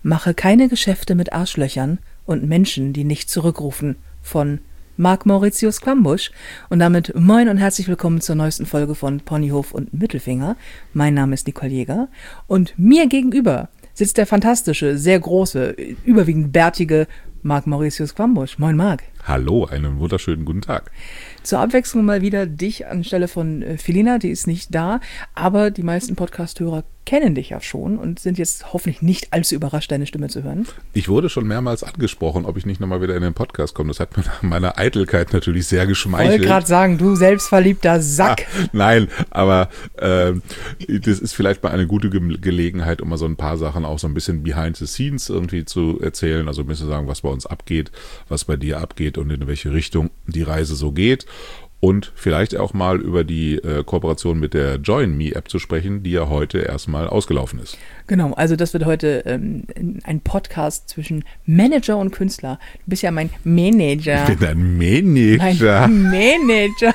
Mache keine Geschäfte mit Arschlöchern und Menschen, die nicht zurückrufen, von Marc Mauritius Quambusch. Und damit moin und herzlich willkommen zur neuesten Folge von Ponyhof und Mittelfinger. Mein Name ist Nicole Jäger und mir gegenüber sitzt der fantastische, sehr große, überwiegend bärtige Marc Mauritius Quambusch. Moin Marc. Hallo, einen wunderschönen guten Tag. Zur Abwechslung mal wieder dich anstelle von Felina, die ist nicht da, aber die meisten Podcast-Hörer kennen dich ja schon und sind jetzt hoffentlich nicht allzu überrascht, deine Stimme zu hören. Ich wurde schon mehrmals angesprochen, ob ich nicht nochmal wieder in den Podcast komme. Das hat mir nach meiner Eitelkeit natürlich sehr geschmeichelt. Ich wollte gerade sagen, du selbstverliebter Sack. Nein, aber das ist vielleicht mal eine gute Gelegenheit, um mal so ein paar Sachen auch so ein bisschen behind the scenes irgendwie zu erzählen. Also ein bisschen sagen, was bei uns abgeht, was bei dir abgeht und in welche Richtung die Reise so geht. Und vielleicht auch mal über die Kooperation mit der Join Me App zu sprechen, die ja heute erstmal ausgelaufen ist. Genau, also das wird heute ein Podcast zwischen Manager und Künstler. Du bist ja mein Manager. Ich bin ein Manager. Mein Manager.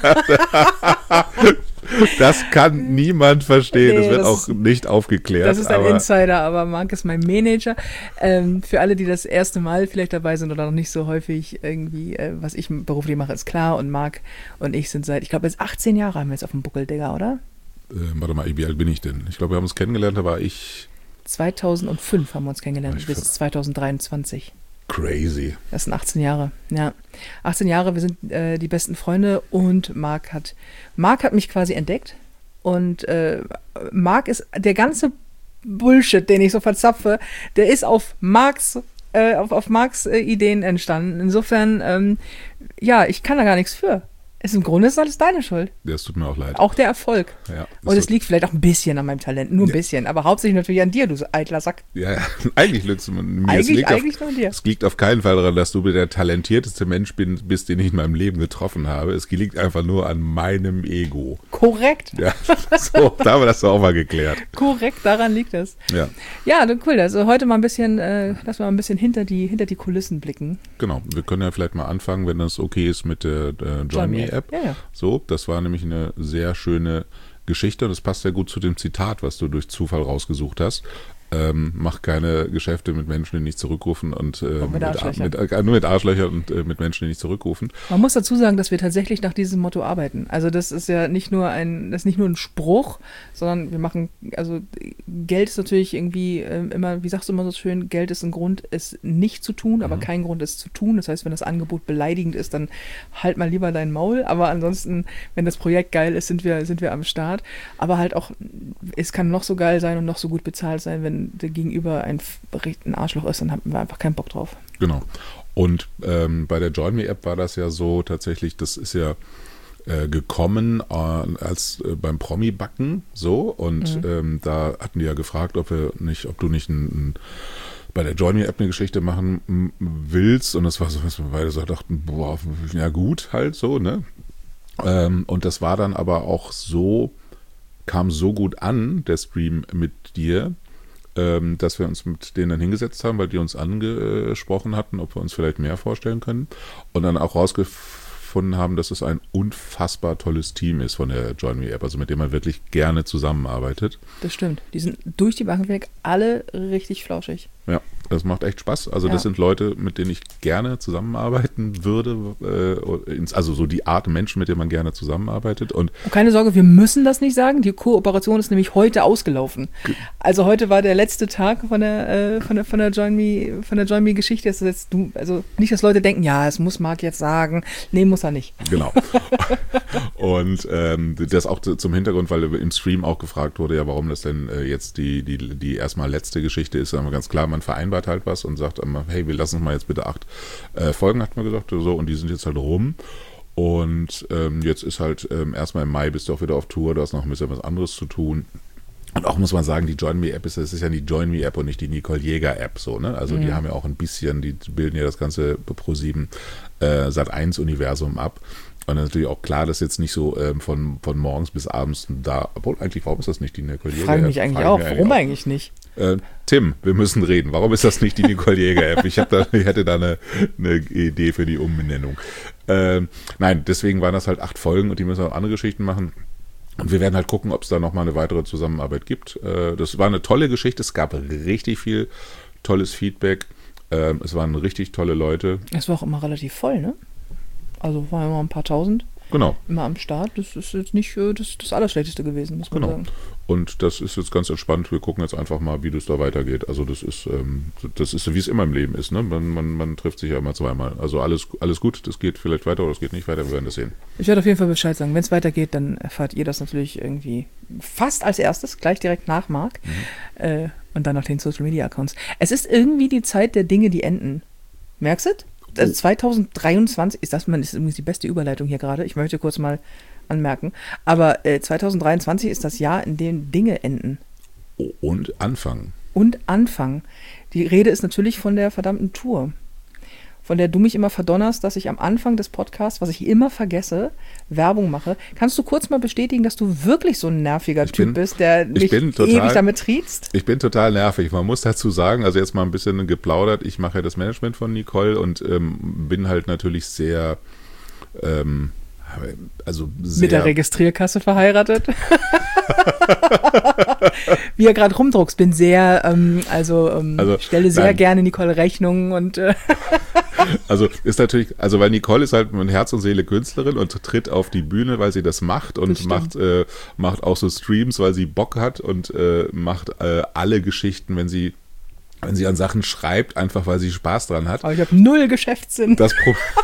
Das kann niemand verstehen. Nee, das wird auch nicht aufgeklärt. Das ist ein Insider, aber Marc ist mein Manager. Für alle, die das erste Mal vielleicht dabei sind oder noch nicht so häufig irgendwie, was ich beruflich mache, ist klar. Und Marc und ich sind seit, ich glaube, jetzt 18 Jahre haben wir jetzt auf dem Buckel, Digga, oder? Warte mal, wie alt bin ich denn? Ich glaube, wir haben uns kennengelernt, da war ich... 2005 haben wir uns kennengelernt, bis 2023. Crazy. Das sind 18 Jahre, ja. 18 Jahre, wir sind die besten Freunde und Marc hat mich quasi entdeckt und Marc ist, der ganze Bullshit, den ich so verzapfe, der ist auf Marcs Ideen entstanden. Insofern, ja, ich kann da gar nichts für. Im Grunde ist alles deine Schuld. Das tut mir auch leid. Auch der Erfolg. Ja, und es liegt vielleicht auch ein bisschen an meinem Talent, nur ein bisschen, aber hauptsächlich natürlich an dir, du eitler Sack. Ja, eigentlich liegt es mir. Eigentlich nur an dir. Es liegt auf keinen Fall daran, dass du der talentierteste Mensch bist, den ich in meinem Leben getroffen habe. Es liegt einfach nur an meinem Ego. Korrekt. Ja, so, da haben wir das doch auch mal geklärt. Korrekt, daran liegt es. Ja. Ja, cool. Also heute mal ein bisschen, lass mal ein bisschen hinter die Kulissen blicken. Genau, wir können ja vielleicht mal anfangen, wenn das okay ist mit der Join Me App. Ja. So, das war nämlich eine sehr schöne Geschichte und das passt sehr gut zu dem Zitat, was du durch Zufall rausgesucht hast. Mach keine Geschäfte mit Menschen, die nicht zurückrufen und nur mit Arschlöchern und mit Menschen, die nicht zurückrufen. Man muss dazu sagen, dass wir tatsächlich nach diesem Motto arbeiten. Also das ist ja nicht nur ein Spruch, sondern wir machen, also Geld ist natürlich irgendwie immer, wie sagst du immer so schön, Geld ist ein Grund, es nicht zu tun, aber kein Grund, es zu tun. Das heißt, wenn das Angebot beleidigend ist, dann halt mal lieber dein Maul. Aber ansonsten, wenn das Projekt geil ist, sind wir am Start. Aber halt auch, es kann noch so geil sein und noch so gut bezahlt sein, wenn der Gegenüber ein Arschloch ist, dann haben wir einfach keinen Bock drauf. Genau. Und bei der Join Me App war das ja so tatsächlich, das ist ja gekommen als beim Promi-Backen so und da hatten die ja gefragt, ob du nicht bei der Join Me App eine Geschichte machen willst und das war so, was wir beide so dachten, boah, ja gut, halt so, ne? Und das war dann aber auch so, kam so gut an, der Stream mit dir, dass wir uns mit denen dann hingesetzt haben, weil die uns angesprochen hatten, ob wir uns vielleicht mehr vorstellen können und dann auch rausgefunden haben, dass es ein unfassbar tolles Team ist von der Join Me App, also mit dem man wirklich gerne zusammenarbeitet. Das stimmt. Die sind durch die Bank weg alle richtig flauschig. Ja, das macht echt Spaß. Also das sind Leute, mit denen ich gerne zusammenarbeiten würde. Also so die Art Menschen, mit denen man gerne zusammenarbeitet. Und keine Sorge, wir müssen das nicht sagen. Die Kooperation ist nämlich heute ausgelaufen. Also heute war der letzte Tag von der Join Me Geschichte. Das ist jetzt also nicht, dass Leute denken, ja, es muss Marc jetzt sagen. Nee, muss er nicht. Genau. Und das auch zum Hintergrund, weil im Stream auch gefragt wurde, ja, warum das denn jetzt die erstmal letzte Geschichte ist. Aber ganz klar, man vereinbart halt was und sagt immer, hey, wir lassen uns mal jetzt bitte 8 Folgen, hat man gesagt, so, und die sind jetzt halt rum. Und jetzt ist halt erstmal im Mai bist du auch wieder auf Tour, du hast noch ein bisschen was anderes zu tun. Und auch muss man sagen, die Join Me App das ist ja die Join Me App und nicht die Nicole Jäger App, so, ne? Also die haben ja auch ein bisschen, die bilden ja das ganze Pro7 Sat.1 Universum ab. Und natürlich auch klar, dass jetzt nicht so von morgens bis abends da, obwohl eigentlich, warum ist das nicht die Nicole Jäger App? Frage mich eigentlich auch, warum eigentlich nicht? Tim, wir müssen reden. Warum ist das nicht die Nicole Jäger App? Ich hätte da eine Idee für die Umbenennung. Nein, deswegen waren das halt 8 Folgen und die müssen auch andere Geschichten machen. Und wir werden halt gucken, ob es da nochmal eine weitere Zusammenarbeit gibt. Das war eine tolle Geschichte. Es gab richtig viel tolles Feedback. Es waren richtig tolle Leute. Es war auch immer relativ voll, ne? Also waren immer ein paar tausend. Genau. Immer am Start. Das ist jetzt nicht das Allerschlechteste gewesen, muss man sagen. Und das ist jetzt ganz entspannt. Wir gucken jetzt einfach mal, wie das da weitergeht. Also das ist wie es immer im Leben ist. Ne? Man trifft sich ja immer zweimal. Also alles gut. Das geht vielleicht weiter oder es geht nicht weiter. Wir werden das sehen. Ich werde auf jeden Fall Bescheid sagen. Wenn es weitergeht, dann erfahrt ihr das natürlich irgendwie fast als erstes, gleich direkt nach Marc. Und dann nach den Social Media Accounts. Es ist irgendwie die Zeit der Dinge, die enden. Merkst du? Also 2023 ist übrigens die beste Überleitung hier gerade. Ich möchte kurz mal anmerken. Aber 2023 ist das Jahr, in dem Dinge enden. Und anfangen. Die Rede ist natürlich von der verdammten Tour, von der du mich immer verdonnerst, dass ich am Anfang des Podcasts, was ich immer vergesse, Werbung mache. Kannst du kurz mal bestätigen, dass du wirklich so ein nerviger Typ bist, der mich ewig damit triezt? Ich bin total nervig. Man muss dazu sagen, also jetzt mal ein bisschen geplaudert, ich mache ja das Management von Nicole und bin halt natürlich sehr mit der Registrierkasse verheiratet. Wie er gerade rumdruckst, bin sehr, stelle sehr gerne Nicole Rechnungen und Also ist natürlich, weil Nicole ist halt mit Herz und Seele Künstlerin und tritt auf die Bühne, weil sie das macht und macht auch so Streams, weil sie Bock hat und macht alle Geschichten, wenn sie an Sachen schreibt, einfach weil sie Spaß dran hat. Aber ich habe 0 Geschäftssinn. Das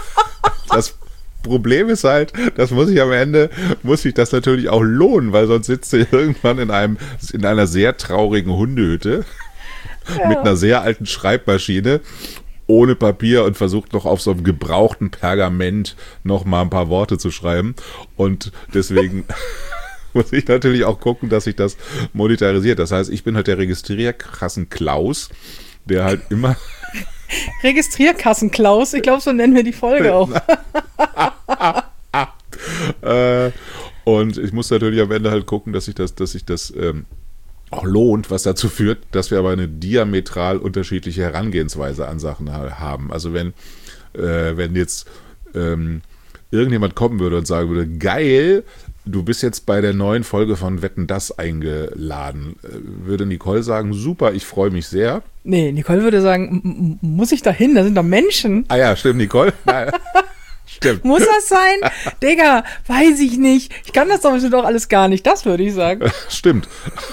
Problem ist halt, das muss sich das natürlich auch lohnen, weil sonst sitzt sie irgendwann in einer sehr traurigen Hundehütte mit einer sehr alten Schreibmaschine ohne Papier und versucht noch auf so einem gebrauchten Pergament noch mal ein paar Worte zu schreiben. Und deswegen muss ich natürlich auch gucken, dass sich das monetarisiert. Das heißt, ich bin halt der Registrierkassen-Klaus, der halt immer... Registrierkassen-Klaus, ich glaube, so nennen wir die Folge auch. Und ich muss natürlich am Ende halt gucken, dass sich das auch lohnt, was dazu führt, dass wir aber eine diametral unterschiedliche Herangehensweise an Sachen haben. Also wenn jetzt irgendjemand kommen würde und sagen würde, geil, du bist jetzt bei der neuen Folge von Wetten, dass eingeladen, würde Nicole sagen, super, ich freue mich sehr. Nee, Nicole würde sagen, muss ich da hin? Da sind doch Menschen. Ah ja, stimmt, Nicole. Stimmt. Muss das sein? Digga, weiß ich nicht. Ich kann das doch alles gar nicht. Das würde ich sagen. Stimmt.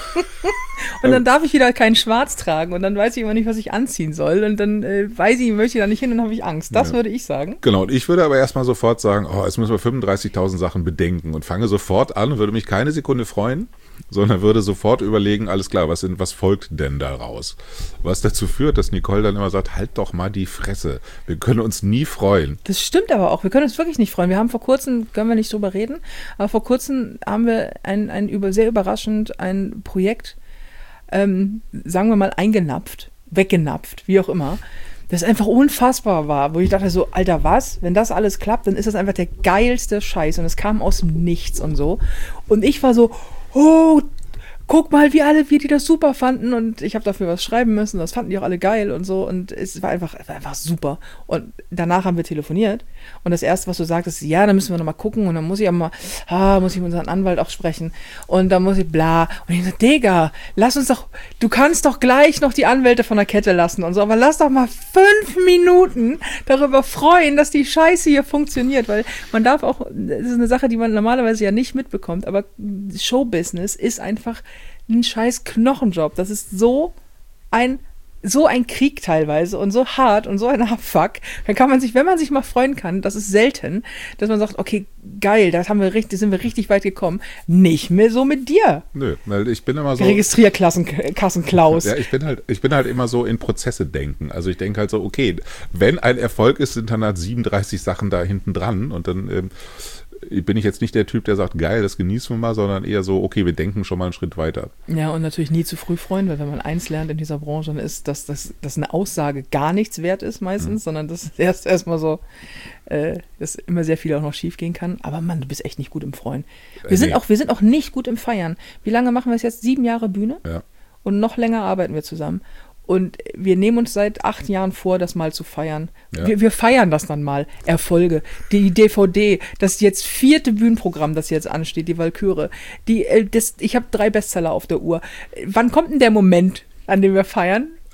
Und dann darf ich wieder keinen Schwarz tragen und dann weiß ich immer nicht, was ich anziehen soll und dann möchte ich da nicht hin und habe ich Angst. Das würde ich sagen. Genau, und ich würde aber erstmal sofort sagen, jetzt müssen wir 35.000 Sachen bedenken und fange sofort an, würde mich keine Sekunde freuen, sondern würde sofort überlegen, alles klar, was folgt denn daraus? Was dazu führt, dass Nicole dann immer sagt, halt doch mal die Fresse, wir können uns nie freuen. Das stimmt aber auch, wir können uns wirklich nicht freuen. Wir haben vor kurzem, können wir nicht drüber reden, aber vor kurzem haben wir sehr überraschend ein Projekt, sagen wir mal, weggenapft, wie auch immer, das einfach unfassbar war, wo ich dachte so, Alter, was? Wenn das alles klappt, dann ist das einfach der geilste Scheiß und es kam aus dem Nichts und so. Und ich war so, oh, guck mal, wie die das super fanden und ich habe dafür was schreiben müssen, das fanden die auch alle geil und so und es war einfach super. Und danach haben wir telefoniert und das Erste, was du sagtest, ja, dann müssen wir nochmal gucken und dann muss ich mit unserem Anwalt auch sprechen und dann muss ich bla. Und ich so, Digga, du kannst doch gleich noch die Anwälte von der Kette lassen und so, aber lass doch mal 5 Minuten darüber freuen, dass die Scheiße hier funktioniert, weil man darf auch, das ist eine Sache, die man normalerweise ja nicht mitbekommt, aber Showbusiness ist einfach ein scheiß Knochenjob. Das ist so ein Krieg teilweise und so hart und so ein Abfuck. Dann kann man sich, wenn man sich mal freuen kann, das ist selten, dass man sagt, okay, geil, sind wir richtig weit gekommen. Nicht mehr so mit dir. Nö, weil ich bin immer so... Registrierkassen-Klaus. Ja, ich bin halt immer so in Prozesse denken. Also ich denke halt so, okay, wenn ein Erfolg ist, sind dann halt 37 Sachen da hinten dran und dann bin ich jetzt nicht der Typ, der sagt, geil, das genießen wir mal, sondern eher so, okay, wir denken schon mal einen Schritt weiter. Ja, und natürlich nie zu früh freuen, weil wenn man eins lernt in dieser Branche, dann ist, dass eine Aussage gar nichts wert ist meistens, sondern dass erstmal so, dass immer sehr viel auch noch schief gehen kann. Aber Mann, du bist echt nicht gut im Freuen. Wir sind auch nicht gut im Feiern. Wie lange machen wir es jetzt? 7 Jahre Bühne? Ja. Und noch länger arbeiten wir zusammen. Und wir nehmen uns seit 8 Jahren vor, das mal zu feiern. Ja. Wir feiern das dann mal. Erfolge. Die DVD, das jetzt 4. Bühnenprogramm, das jetzt ansteht, die Walküre. Ich habe 3 Bestseller auf der Uhr. Wann kommt denn der Moment, an dem wir feiern?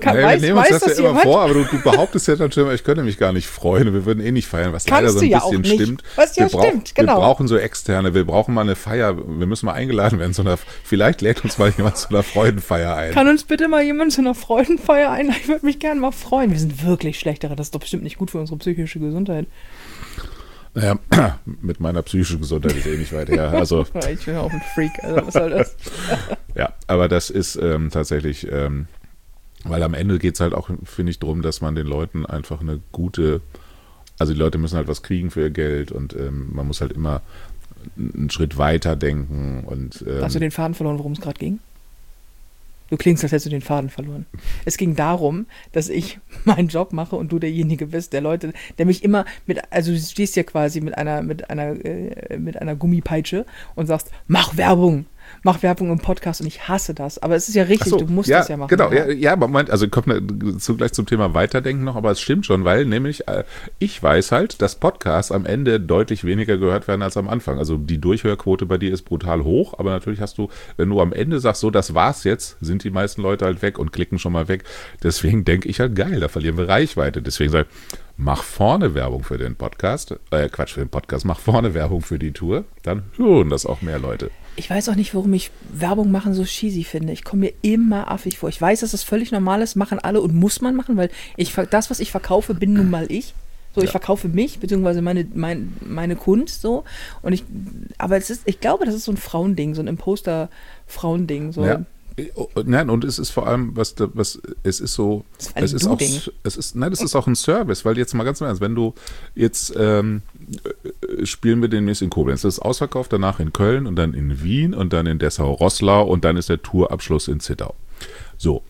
wir nehmen uns das ja immer vor, aber du behauptest ja natürlich immer, ich könnte mich gar nicht freuen und wir würden eh nicht feiern, was leider so ein bisschen stimmt. Was ja stimmt, genau. Wir brauchen so Externe, wir brauchen mal eine Feier, wir müssen mal eingeladen werden, vielleicht lädt uns mal jemand zu einer Freudenfeier ein. Kann uns bitte mal jemand zu einer Freudenfeier einladen? Ich würde mich gerne mal freuen. Wir sind wirklich Schlechtere, das ist doch bestimmt nicht gut für unsere psychische Gesundheit. Naja, mit meiner psychischen Gesundheit ist eh nicht weit her. Also, ich bin auch ein Freak, also was soll das? Ja, aber das ist tatsächlich, weil am Ende geht es halt auch, finde ich, darum, dass man den Leuten einfach eine gute, also die Leute müssen halt was kriegen für ihr Geld und man muss halt immer einen Schritt weiter denken. Und, hast du den Faden verloren, worum es gerade ging? Du klingst, als hättest du den Faden verloren. Es ging darum, dass ich meinen Job mache und du derjenige bist, der mich immer also du stehst ja quasi mit einer Gummipeitsche und sagst, mach Werbung im Podcast und ich hasse das. Aber es ist ja richtig, du musst das ja machen. Genau, ja, Moment, also kommt gleich zum Thema Weiterdenken noch, aber es stimmt schon, weil nämlich ich weiß halt, dass Podcasts am Ende deutlich weniger gehört werden als am Anfang. Also die Durchhörquote bei dir ist brutal hoch, aber natürlich hast du, wenn du am Ende sagst, so, das war's jetzt, sind die meisten Leute halt weg und klicken schon mal weg. Deswegen denke ich halt, geil, da verlieren wir Reichweite. Deswegen sage ich, mach vorne Werbung für den Podcast, für den Podcast, mach vorne Werbung für die Tour, dann hören das auch mehr Leute. Ich weiß auch nicht, warum ich Werbung machen so cheesy finde. Ich komme mir immer affig vor. Ich weiß, dass das völlig normal ist, machen alle und muss man machen, weil das, was ich verkaufe, bin nun mal ich. So, ich verkaufe mich, beziehungsweise meine Kunst, so. Aber ich glaube, das ist so ein Frauending, so ein Imposter-Frauending, so. Ja. Nein, und es ist vor allem, es ist so, das ist auch ein Service, weil jetzt mal ganz im Ernst, wenn du jetzt spielen wir demnächst in Koblenz, das ist ausverkauft, danach in Köln und dann in Wien und dann in Dessau-Roßlau und dann ist der Tourabschluss in Zittau. So,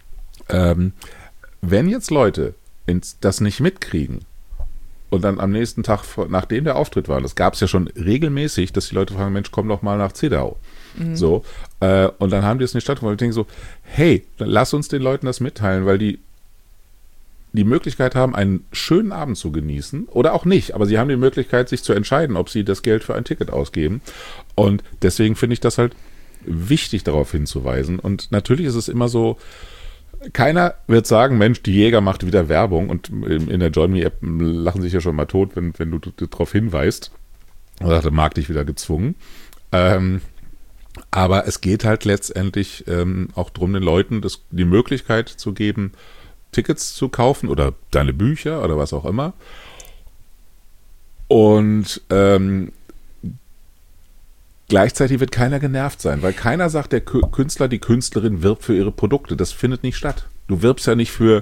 wenn jetzt Leute das nicht mitkriegen und dann am nächsten Tag, nachdem der Auftritt war, das gab es ja schon regelmäßig, dass die Leute fragen, Mensch, komm doch mal nach Zittau. So, und dann haben die es nicht stattgefunden. Ich denke so, hey, dann lass uns den Leuten das mitteilen, weil die Möglichkeit haben, einen schönen Abend zu genießen oder auch nicht, aber sie haben die Möglichkeit, sich zu entscheiden, ob sie das Geld für ein Ticket ausgeben. Und deswegen finde ich das halt wichtig, darauf hinzuweisen. Und natürlich ist es immer so, keiner wird sagen, Mensch, die Jäger macht wieder Werbung und in der Join Me App lachen sich ja schon mal tot, wenn du darauf hinweist. Und sagt, mag dich wieder gezwungen. Aber es geht halt letztendlich auch darum, den Leuten die Möglichkeit zu geben, Tickets zu kaufen oder deine Bücher oder was auch immer. Und gleichzeitig wird keiner genervt sein, weil keiner sagt, der Künstler, die Künstlerin wirbt für ihre Produkte. Das findet nicht statt. Du wirbst ja nicht für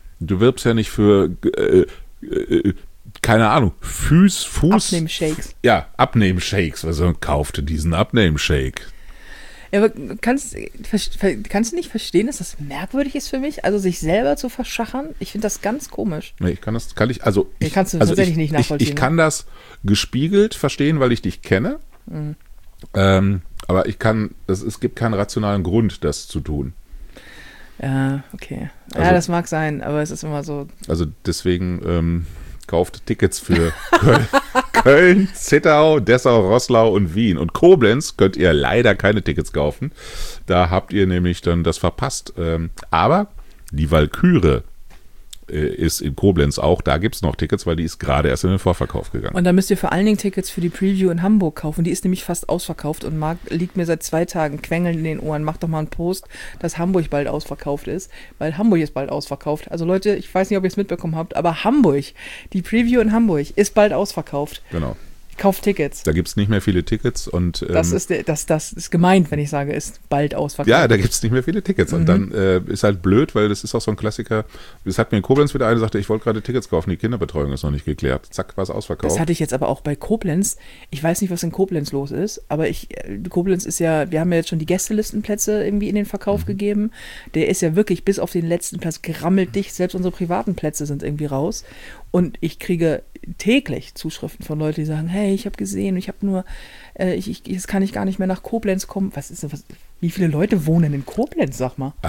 keine Ahnung, Fuß. Abnehmshakes. Ja, Abnehmshakes. Also kaufte diesen Abnehmshake. Ja, aber kannst du nicht verstehen, dass das merkwürdig ist für mich, also sich selber zu verschachern? Ich finde das ganz komisch. Nee, kannst du tatsächlich nicht nachvollziehen. Ich kann das gespiegelt verstehen, weil ich dich kenne. Mhm. Aber es gibt keinen rationalen Grund, das zu tun. Ja, okay. Ja, das mag sein, aber es ist immer so. Also deswegen kauft Tickets für Köln, Zittau, Dessau, Roßlau und Wien. Und Koblenz könnt ihr leider keine Tickets kaufen. Da habt ihr nämlich dann das verpasst. Aber die Walküre ist in Koblenz auch. Da gibt es noch Tickets, weil die ist gerade erst in den Vorverkauf gegangen. Und da müsst ihr vor allen Dingen Tickets für die Preview in Hamburg kaufen. Die ist nämlich fast ausverkauft und Marc liegt mir seit 2 Tagen quengeln in den Ohren. Macht doch mal einen Post, dass Hamburg bald ausverkauft ist, weil Hamburg ist bald ausverkauft. Also Leute, ich weiß nicht, ob ihr es mitbekommen habt, aber Hamburg, die Preview in Hamburg ist bald ausverkauft. Genau. Kauft Tickets. Da gibt es nicht mehr viele Tickets und das ist gemeint, wenn ich sage, ist bald ausverkauft. Ja, da gibt es nicht mehr viele Tickets. Und dann ist halt blöd, weil das ist auch so ein Klassiker. Das hat mir in Koblenz wieder eine, sagte, ich wollte gerade Tickets kaufen, die Kinderbetreuung ist noch nicht geklärt. Zack, war es ausverkauft. Das hatte ich jetzt aber auch bei Koblenz. Ich weiß nicht, was in Koblenz los ist, aber Koblenz ist ja, wir haben ja jetzt schon die Gästelistenplätze irgendwie in den Verkauf gegeben. Der ist ja wirklich bis auf den letzten Platz gerammelt dicht. Selbst unsere privaten Plätze sind irgendwie raus. Und ich kriege täglich Zuschriften von Leuten, die sagen, hey, ich habe gesehen, ich habe nur, jetzt kann ich gar nicht mehr nach Koblenz kommen. Wie viele Leute wohnen in Koblenz, sag mal? Also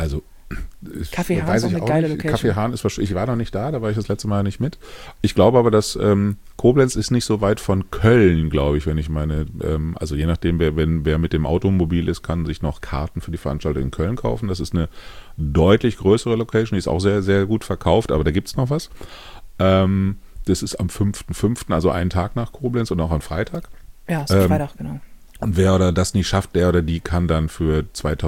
Kaffee Hahn ist auch eine geile Location. Kaffee Hahn ist wahrscheinlich, ich war noch nicht da war ich das letzte Mal nicht mit. Ich glaube aber, dass Koblenz ist nicht so weit von Köln, glaube ich, wenn ich meine, also je nachdem, wer mit dem Automobil ist, kann sich noch Karten für die Veranstaltung in Köln kaufen. Das ist eine deutlich größere Location, die ist auch sehr, sehr gut verkauft, aber da gibt es noch was. Das ist am 5.5., also einen Tag nach Koblenz und auch am Freitag. Ja, ist Freitag, genau. Und wer oder das nicht schafft, der oder die kann dann für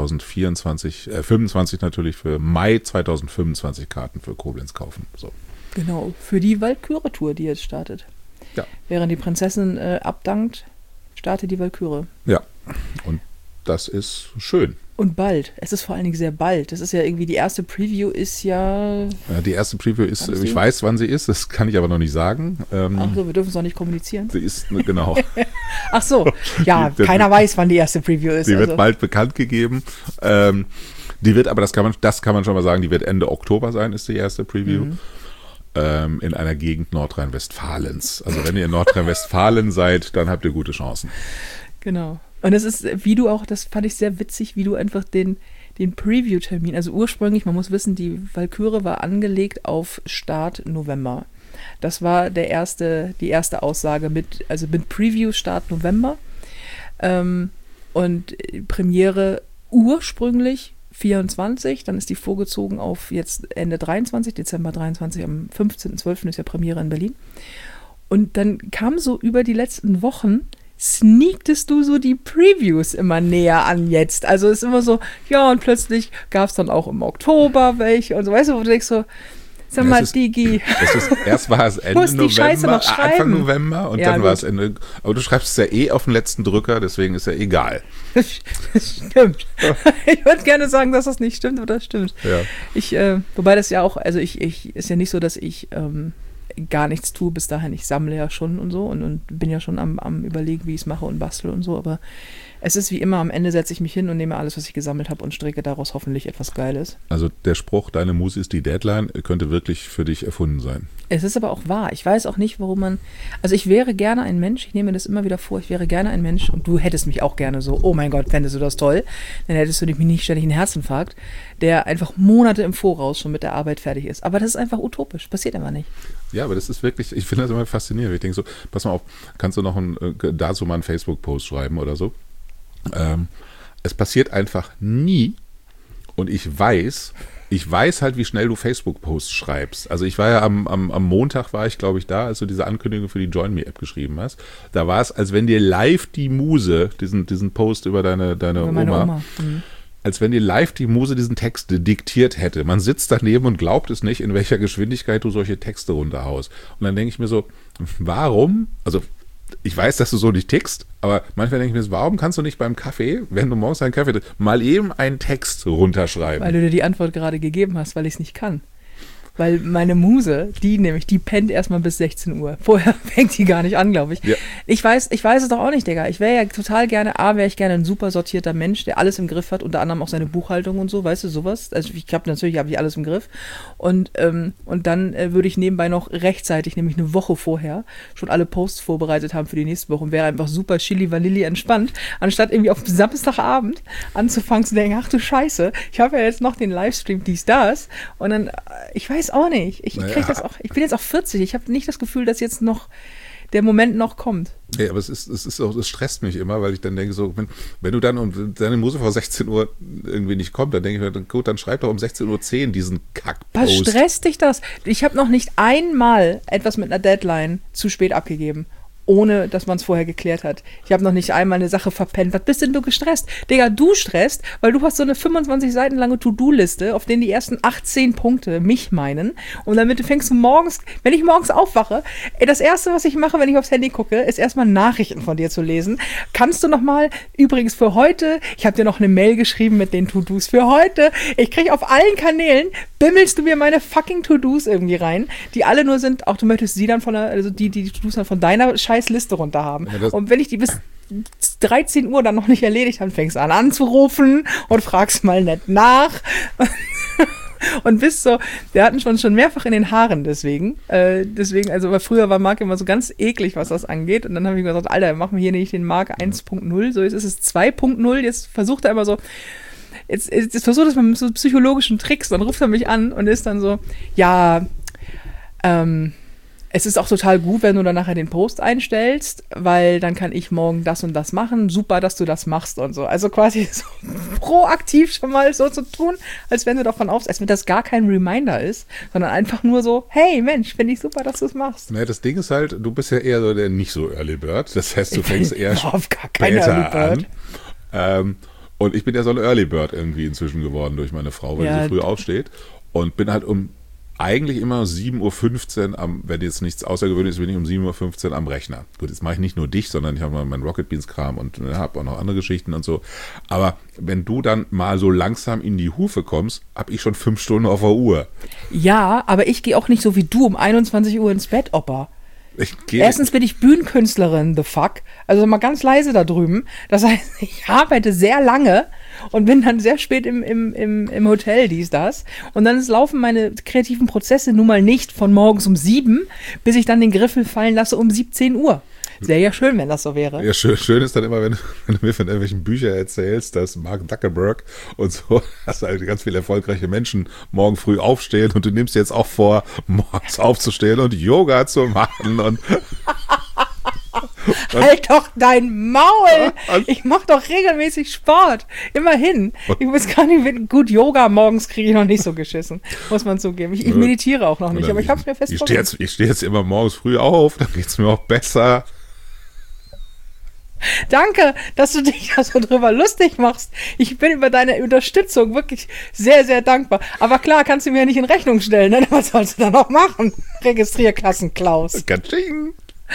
25 natürlich, für Mai 2025 Karten für Koblenz kaufen. So. Genau, für die Walküre-Tour, die jetzt startet. Ja. Während die Prinzessin abdankt, startet die Walküre. Ja, und das ist schön. Und bald. Es ist vor allen Dingen sehr bald. Das ist ja irgendwie, die erste Preview ist ja... Die erste Preview ist, ich weiß, wann sie ist, das kann ich aber noch nicht sagen. Ach so, wir dürfen es noch nicht kommunizieren. Sie ist, genau. Ach so, ja, keiner weiß, wann die erste Preview ist. Die wird bald bekannt gegeben. Die wird, aber das kann man schon mal sagen, die wird Ende Oktober sein, ist die erste Preview. In einer Gegend Nordrhein-Westfalens. Also wenn ihr in Nordrhein-Westfalen seid, dann habt ihr gute Chancen. Genau. Und es ist, wie du auch, das fand ich sehr witzig, wie du einfach den Preview-Termin, also ursprünglich, man muss wissen, die Walküre war angelegt auf Start November. Das war die erste Aussage mit Preview Start November. Und Premiere ursprünglich 24, dann ist die vorgezogen auf jetzt Ende 23, Dezember 23, am 15.12. ist ja Premiere in Berlin. Und dann kam so über die letzten Wochen, sneaktest du so die Previews immer näher an jetzt. Also ist immer so, ja, und plötzlich gab es dann auch im Oktober welche und so, weißt du, wo du denkst so, sag mal, Digi. Erst war es Ende November, Anfang November und ja, dann war es Ende, aber du schreibst es ja eh auf den letzten Drücker, deswegen ist ja egal. Das stimmt. Ich würde gerne sagen, dass das nicht stimmt, aber das stimmt. Ja. Wobei das ja auch, also ist ja nicht so, dass ich gar nichts tue bis dahin. Ich sammle ja schon und so und bin ja schon am Überlegen, wie ich es mache und bastel und so, aber es ist wie immer, am Ende setze ich mich hin und nehme alles, was ich gesammelt habe und stricke daraus hoffentlich etwas Geiles. Also der Spruch, deine Muse ist die Deadline, könnte wirklich für dich erfunden sein. Es ist aber auch wahr. Ich weiß auch nicht, warum also ich wäre gerne ein Mensch, ich nehme mir das immer wieder vor, ich wäre gerne ein Mensch und du hättest mich auch gerne so, oh mein Gott, fändest du das toll, dann hättest du nämlich nicht ständig einen Herzinfarkt, der einfach Monate im Voraus schon mit der Arbeit fertig ist. Aber das ist einfach utopisch, passiert einfach nicht. Ja, aber das ist wirklich, ich finde das immer faszinierend. Ich denke so, pass mal auf, kannst du noch dazu mal einen Facebook-Post schreiben oder so? Es passiert einfach nie und ich weiß halt, wie schnell du Facebook-Posts schreibst. Also ich war ja am Montag war ich, glaube ich, da, als du diese Ankündigung für die Join Me App geschrieben hast. Da war es, als wenn dir live die Muse, diesen Post über deine Oma. Als wenn dir live die Muse diesen Text diktiert hätte. Man sitzt daneben und glaubt es nicht, in welcher Geschwindigkeit du solche Texte runterhaust. Und dann denke ich mir so, warum? Also ich weiß, dass du so nicht tickst, aber manchmal denke ich mir, warum kannst du nicht beim Kaffee, wenn du morgens einen Kaffee trinkst, mal eben einen Text runterschreiben? Weil du dir die Antwort gerade gegeben hast, weil ich es nicht kann. Weil meine Muse, die pennt erstmal bis 16 Uhr. Vorher fängt die gar nicht an, glaube ich. Ja. Ich weiß es doch auch nicht, Digga. Ich wäre ja total gerne, wäre ich gerne ein super sortierter Mensch, der alles im Griff hat, unter anderem auch seine Buchhaltung und so, weißt du, sowas. Also natürlich habe ich alles im Griff. Und dann würde ich nebenbei noch rechtzeitig, nämlich eine Woche vorher, schon alle Posts vorbereitet haben für die nächste Woche und wäre einfach super Chili Vanilli entspannt, anstatt irgendwie auf Samstagabend anzufangen zu denken, ach du Scheiße, ich habe ja jetzt noch den Livestream, das. Und dann, ich weiß auch nicht. Ich krieg das auch. Ich bin jetzt auch 40. Ich habe nicht das Gefühl, dass jetzt noch der Moment noch kommt. Ja, aber es stresst mich immer, weil ich dann denke, so, wenn du dann um deine Muse vor 16 Uhr irgendwie nicht kommt, dann denke ich mir, gut, dann schreib doch um 16.10 Uhr diesen Kack-Post. Was stresst dich das? Ich habe noch nicht einmal etwas mit einer Deadline zu spät abgegeben, ohne dass man es vorher geklärt hat. Ich habe noch nicht einmal eine Sache verpennt. Was bist denn du gestresst? Digga, du stresst, weil du hast so eine 25 Seiten lange To-Do-Liste, auf denen die ersten 18 Punkte mich meinen. Und damit fängst du morgens, wenn ich morgens aufwache, das Erste, was ich mache, wenn ich aufs Handy gucke, ist erstmal Nachrichten von dir zu lesen. Kannst du noch mal, übrigens für heute, ich habe dir noch eine Mail geschrieben mit den To-Dos für heute. Ich kriege auf allen Kanälen, bimmelst du mir meine fucking To-Dos irgendwie rein, die alle nur sind, auch du möchtest sie dann die To-Dos dann von deiner scheiß Liste runter haben. Ja, und wenn ich die bis 13 Uhr dann noch nicht erledigt habe, fängst du an anzurufen und fragst mal nett nach. Und bist so, wir hatten schon mehrfach in den Haaren deswegen, also weil früher war Marc immer so ganz eklig, was das angeht. Und dann habe ich gesagt, Alter, machen wir hier nicht den Marc 1.0, so jetzt ist es 2.0, jetzt versucht er immer so, jetzt versucht das mal mit so psychologischen Tricks, dann ruft er mich an und ist dann so, ja, es ist auch total gut, wenn du dann nachher den Post einstellst, weil dann kann ich morgen das und das machen. Super, dass du das machst und so. Also quasi so proaktiv schon mal so zu tun, als wenn du davon als wenn das gar kein Reminder ist, sondern einfach nur so, hey Mensch, finde ich super, dass du es machst. Naja, das Ding ist halt, du bist ja eher so der nicht so Early Bird. Das heißt, du fängst eher auf gar keine Early Bird an. Und ich bin ja so ein Early Bird irgendwie inzwischen geworden durch meine Frau, weil sie so früh aufsteht. Und bin halt eigentlich immer 7:15 Uhr wenn jetzt nichts Außergewöhnliches ist, bin ich um 7:15 Uhr am Rechner. Gut, jetzt mache ich nicht nur dich, sondern ich habe mal meinen Rocket Beans Kram und habe auch noch andere Geschichten und so. Aber wenn du dann mal so langsam in die Hufe kommst, habe ich schon 5 Stunden auf der Uhr. Ja, aber ich gehe auch nicht so wie du um 21 Uhr ins Bett, Opa. Erstens bin ich Bühnenkünstlerin, the fuck. Also mal ganz leise da drüben. Das heißt, ich arbeite sehr lange und bin dann sehr spät im Hotel, das. Und dann laufen meine kreativen Prozesse nun mal nicht von morgens um 7, bis ich dann den Griffel fallen lasse um 17 Uhr. Wäre ja schön, wenn das so wäre. Ja, schön ist dann immer, wenn du mir von irgendwelchen Büchern erzählst, dass Mark Zuckerberg und so, dass halt ganz viele erfolgreiche Menschen morgen früh aufstehen und du nimmst jetzt auch vor, morgens aufzustehen und Yoga zu machen und halt doch dein Maul! Ich mache doch regelmäßig Sport. Immerhin. Ich weiß gar nicht, gut, Yoga morgens kriege ich noch nicht so geschissen, muss man zugeben. Ich meditiere auch noch nicht, aber ich habe es mir fest vorgenommen. Ich stehe jetzt immer morgens früh auf, dann geht es mir auch besser. Danke, dass du dich da so drüber lustig machst. Ich bin über deine Unterstützung wirklich sehr, sehr dankbar. Aber klar, kannst du mir ja nicht in Rechnung stellen, ne? Was sollst du da noch machen? Registrierklassen Klaus. Katsching.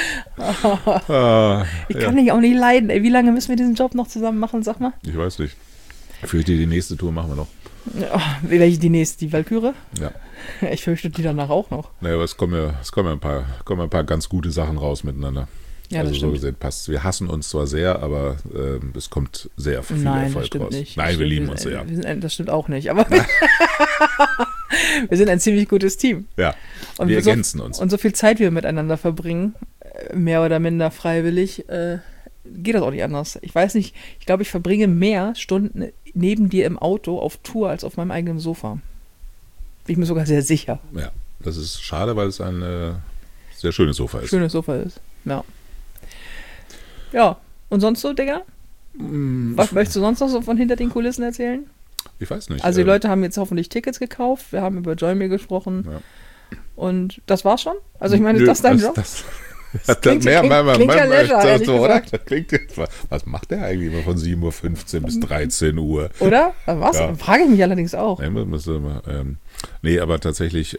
Ich kann dich auch nicht leiden. Ey, wie lange müssen wir diesen Job noch zusammen machen, sag mal? Ich weiß nicht. Fürchte, die nächste Tour machen wir noch. Oh, welche die nächste? Die Walküre? Ja. Ich fürchte die danach auch noch. Naja, aber es kommen ja ein paar ganz gute Sachen raus miteinander. Ja, also das so stimmt. gesehen passt. Wir hassen uns zwar sehr, aber es kommt sehr viel Erfolg stimmt raus. Nicht. Nein, wir lieben uns sehr. Das stimmt auch nicht, aber wir sind ein ziemlich gutes Team. Ja, und wir ergänzen uns. Und so viel Zeit wir miteinander verbringen, mehr oder minder freiwillig, geht das auch nicht anders. Ich weiß nicht, ich glaube, ich verbringe mehr Stunden neben dir im Auto auf Tour als auf meinem eigenen Sofa. Bin ich mir sogar sehr sicher. Ja, das ist schade, weil es ein sehr schönes Sofa ist. Schönes Sofa ist, ja. Ja, und sonst so, Digga? Was möchtest du sonst noch so von hinter den Kulissen erzählen? Ich weiß nicht. Also die Leute haben jetzt hoffentlich Tickets gekauft, wir haben über Join.me gesprochen und das war's schon? Also ich meine, ist das dein Job? Das klingt ja Leisure, oder? Was macht der eigentlich immer von 7:15 Uhr bis 13 Uhr? Oder? Was? Ja. Frage ich mich allerdings auch. Nee, aber tatsächlich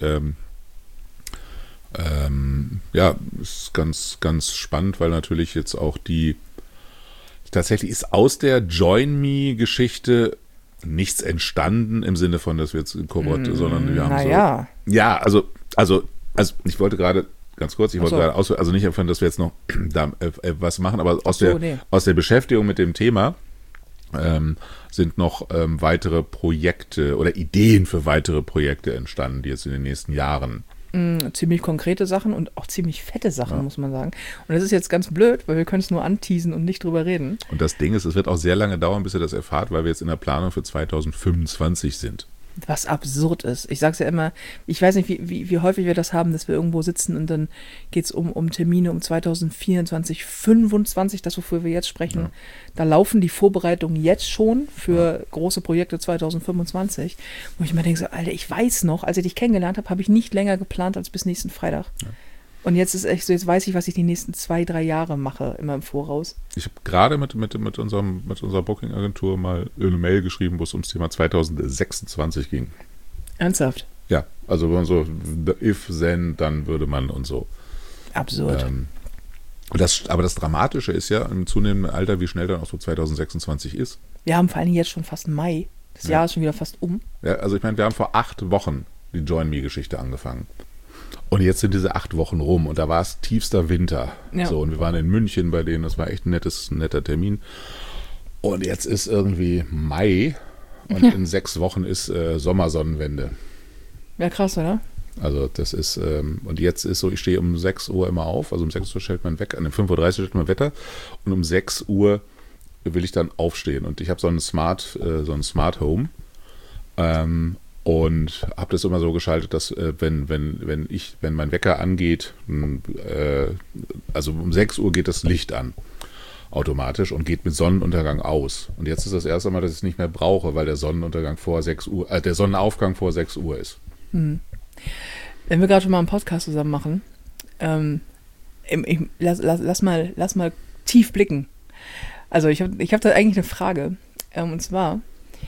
ist ganz, ganz spannend, weil natürlich jetzt auch tatsächlich ist aus der Join.me-Geschichte nichts entstanden im Sinne von, dass wir jetzt sondern wir haben also ich wollte gerade ganz kurz, also nicht einfach, dass wir jetzt noch da was machen, aber aus der Beschäftigung mit dem Thema sind noch weitere Projekte oder Ideen für weitere Projekte entstanden, die jetzt in den nächsten Jahren ziemlich konkrete Sachen und auch ziemlich fette Sachen, muss man sagen. Und das ist jetzt ganz blöd, weil wir können es nur anteasen und nicht drüber reden. Und das Ding ist, es wird auch sehr lange dauern, bis ihr das erfahrt, weil wir jetzt in der Planung für 2025 sind. Was absurd ist. Ich sag's ja immer, ich weiß nicht, wie häufig wir das haben, dass wir irgendwo sitzen und dann geht's um Termine um 2024, 2025, das, wofür wir jetzt sprechen. Ja. Da laufen die Vorbereitungen jetzt schon für große Projekte 2025. Wo ich mir denke, so, Alter, ich weiß noch, als ich dich kennengelernt habe ich nicht länger geplant als bis nächsten Freitag. Ja. Und jetzt ist echt so, jetzt weiß ich, was ich die nächsten 2-3 Jahre mache, immer im Voraus. Ich habe gerade mit unserer Booking-Agentur mal eine Mail geschrieben, wo es ums Thema 2026 ging. Ernsthaft? Ja, also wenn man so, if, then, dann würde man und so. Absurd. Aber das Dramatische ist ja im zunehmenden Alter, wie schnell dann auch so 2026 ist. Wir haben vor allen Dingen jetzt schon fast Mai. Das Jahr ist schon wieder fast um. Ja, also ich meine, wir haben vor 8 Wochen die Join.me-Geschichte angefangen. Und jetzt sind diese 8 Wochen rum und da war es tiefster Winter. Ja. So, und wir waren in München bei denen, das war echt ein netter Termin. Und jetzt ist irgendwie Mai und in 6 Wochen ist Sommersonnenwende. Ja, krass, oder? Also das ist, und jetzt ist so, ich stehe um 6 Uhr immer auf, also um 6 Uhr stellt man Wecker, um 5:30 Uhr stellt man Wetter und um 6 Uhr will ich dann aufstehen. Und ich habe so ein Smart Home und habe das immer so geschaltet, dass wenn mein Wecker angeht, also um 6 Uhr geht das Licht an automatisch und geht mit Sonnenuntergang aus. Und jetzt ist das erste Mal, dass ich es nicht mehr brauche, weil der Sonnenaufgang vor 6 Uhr ist. Wenn wir gerade schon mal einen Podcast zusammen machen, lass mal tief blicken. Also ich hab da eigentlich eine Frage. Und zwar,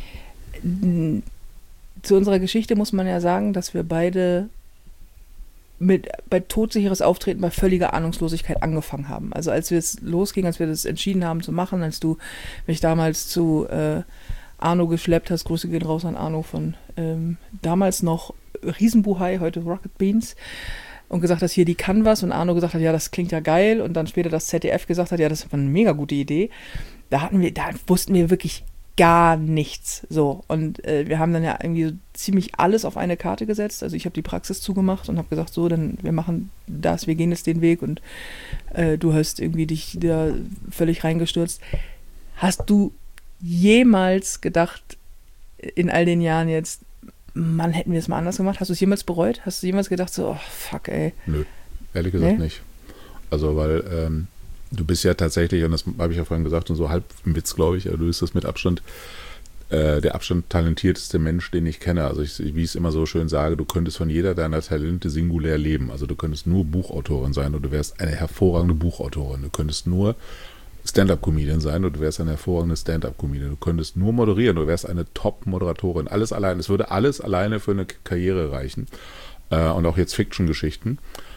zu unserer Geschichte muss man ja sagen, dass wir beide bei todsicheres Auftreten bei völliger Ahnungslosigkeit angefangen haben. Also als wir es losging, als wir das entschieden haben zu machen, als du mich damals zu Arno geschleppt hast, Grüße gehen raus an Arno von damals noch Riesenbuhai, heute Rocket Beans, und gesagt hast, hier, die kann was, und Arno gesagt hat, ja, das klingt ja geil, und dann später das ZDF gesagt hat, ja, das war eine mega gute Idee. Da wussten wir wirklich gar nichts. So, und wir haben dann ja irgendwie so ziemlich alles auf eine Karte gesetzt. Also ich habe die Praxis zugemacht und habe gesagt, so, dann wir machen das, wir gehen jetzt den Weg, und du hast irgendwie dich da völlig reingestürzt. Hast du jemals gedacht, in all den Jahren jetzt, Mann, hätten wir es mal anders gemacht? Hast du es jemals bereut? Hast du jemals gedacht, so, oh, fuck, ey? Nö, ehrlich gesagt nicht. Also, weil du bist ja tatsächlich, und das habe ich ja vorhin gesagt, und so halb im Witz, glaube ich, du bist das mit Abstand der talentierteste Mensch, den ich kenne. Also wie ich es immer so schön sage, du könntest von jeder deiner Talente singulär leben. Also du könntest nur Buchautorin sein und du wärst eine hervorragende Buchautorin. Du könntest nur Stand-up-Comedian sein und du wärst eine hervorragende Stand-up-Comedian. Du könntest nur moderieren, du wärst eine Top-Moderatorin. Alles allein, es würde alles alleine für eine Karriere reichen. Und auch jetzt Fiction-Geschichten.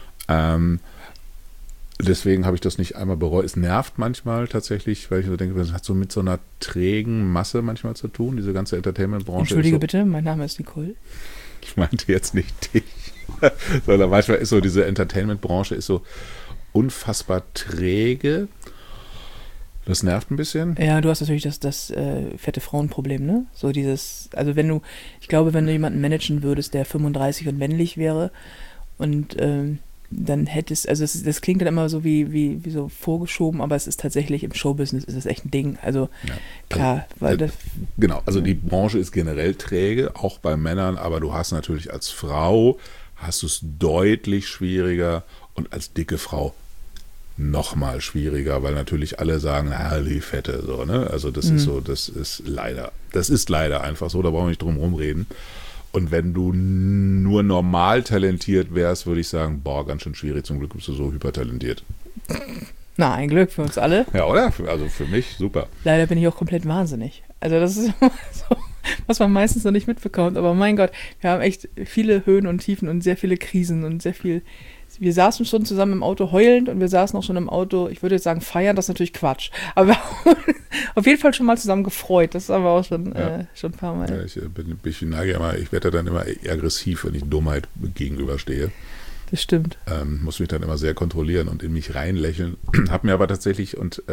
Deswegen habe ich das nicht einmal bereut. Es nervt manchmal tatsächlich, weil ich so denke, das hat so mit so einer trägen Masse manchmal zu tun, diese ganze Entertainment-Branche. Entschuldige bitte, mein Name ist Nicole. Ich meinte jetzt nicht dich, sondern manchmal ist so diese Entertainment-Branche ist so unfassbar träge. Das nervt ein bisschen. Ja, du hast natürlich das fette Frauenproblem, ne? So dieses, also ich glaube, wenn du jemanden managen würdest, der 35 und männlich wäre, und dann hättest, also das klingt dann immer so wie so vorgeschoben, aber es ist tatsächlich im Showbusiness ist es echt ein Ding. Also ja, klar, weil das. Genau, also die Branche ist generell träge, auch bei Männern, aber du hast natürlich als Frau, hast du es deutlich schwieriger, und als dicke Frau noch mal schwieriger, weil natürlich alle sagen, die Fette, so, ne? Also das ist so, das ist leider einfach so, da brauchen wir nicht drum rumreden. Und wenn du nur normal talentiert wärst, würde ich sagen, ganz schön schwierig, zum Glück bist du so hypertalentiert. Na, ein Glück für uns alle. Ja, oder? Also für mich, super. Leider bin ich auch komplett wahnsinnig. Also das ist immer so, was man meistens noch nicht mitbekommt, aber mein Gott, wir haben echt viele Höhen und Tiefen und sehr viele Krisen und sehr viel. Wir saßen schon zusammen im Auto heulend, und wir saßen auch schon im Auto, ich würde jetzt sagen feiern, das ist natürlich Quatsch. Aber wir haben auf jeden Fall schon mal zusammen gefreut. Das haben wir auch schon ein paar Mal. Ja, ich werde dann immer aggressiv, wenn ich Dummheit gegenüberstehe. Das stimmt. Muss mich dann immer sehr kontrollieren und in mich reinlächeln. Hab mir aber tatsächlich, und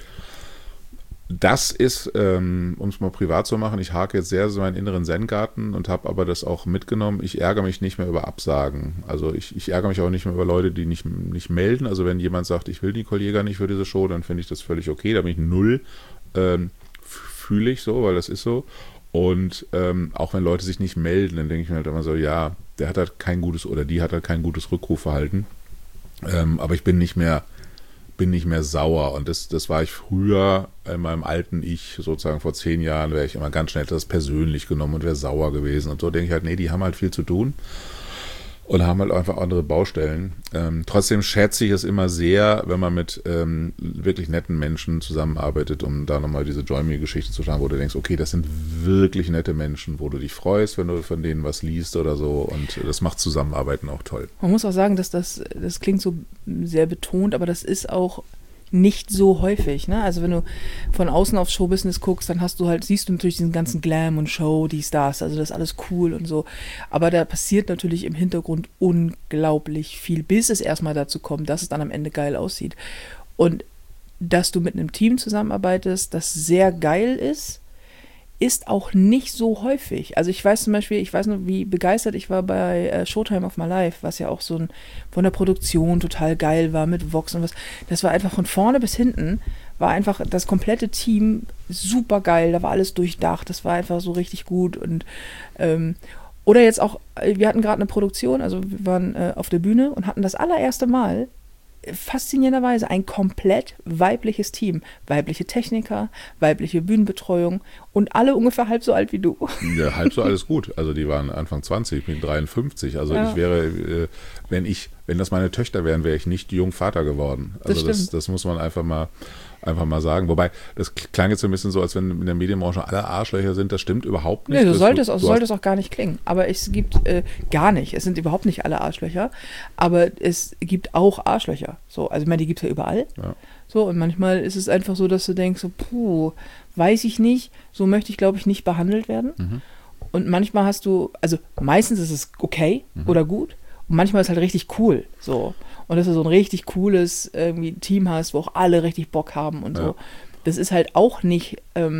das ist, um es mal privat zu machen, ich hake jetzt sehr so meinen inneren Zen-Garten und habe aber das auch mitgenommen. Ich ärgere mich nicht mehr über Absagen. Also ich ärgere mich auch nicht mehr über Leute, die nicht melden. Also wenn jemand sagt, ich will Nicole Jäger nicht für diese Show, dann finde ich das völlig okay. Da bin ich null, fühle ich so, weil das ist so. Und auch wenn Leute sich nicht melden, dann denke ich mir halt immer so, ja, der hat halt kein gutes, oder die hat halt kein gutes Rückrufverhalten. Aber ich bin nicht mehr sauer, und das war ich früher in meinem alten Ich, sozusagen vor 10 Jahren, wäre ich immer ganz schnell das persönlich genommen und wäre sauer gewesen, und so denke ich halt, nee, die haben halt viel zu tun und haben halt einfach andere Baustellen. Trotzdem schätze ich es immer sehr, wenn man mit wirklich netten Menschen zusammenarbeitet, um da nochmal diese Join-Me-Geschichte zu schauen, wo du denkst, okay, das sind wirklich nette Menschen, wo du dich freust, wenn du von denen was liest oder so, und das macht Zusammenarbeiten auch toll. Man muss auch sagen, dass das klingt so sehr betont, aber das ist auch nicht so häufig, ne? Also wenn du von außen aufs Showbusiness guckst, dann siehst du natürlich diesen ganzen Glam und Show, die Stars, also das ist alles cool und so. Aber da passiert natürlich im Hintergrund unglaublich viel, bis es erstmal dazu kommt, dass es dann am Ende geil aussieht. Und dass du mit einem Team zusammenarbeitest, das sehr geil ist auch nicht so häufig. Also ich weiß noch, wie begeistert ich war bei Showtime of My Life, was ja auch so von der Produktion total geil war mit Vox und was. Das war einfach von vorne bis hinten, war einfach das komplette Team super geil, da war alles durchdacht, das war einfach so richtig gut und oder jetzt auch, wir hatten gerade eine Produktion, also wir waren auf der Bühne und hatten das allererste Mal faszinierenderweise ein komplett weibliches Team. Weibliche Techniker, weibliche Bühnenbetreuung und alle ungefähr halb so alt wie du. Ja, halb so alles gut. Also die waren Anfang 20, ich bin 53. Also ich wäre, wenn das meine Töchter wären, wäre ich nicht jung Vater geworden. Also das muss man einfach mal sagen. Wobei, das klang jetzt so ein bisschen so, als wenn in der Medienbranche alle Arschlöcher sind. Das stimmt überhaupt nicht. Nee, so sollte es auch gar nicht klingen. Aber es gibt gar nicht. Es sind überhaupt nicht alle Arschlöcher. Aber es gibt auch Arschlöcher. So, also ich meine, die gibt es ja überall. Ja. So, und manchmal ist es einfach so, dass du denkst, so, weiß ich nicht. So möchte ich, glaube ich, nicht behandelt werden. Mhm. Und manchmal hast du, also meistens ist es okay oder gut. Und manchmal ist es halt richtig cool. So. Und dass du so ein richtig cooles irgendwie Team hast, wo auch alle richtig Bock haben und so. Das ist halt auch nicht,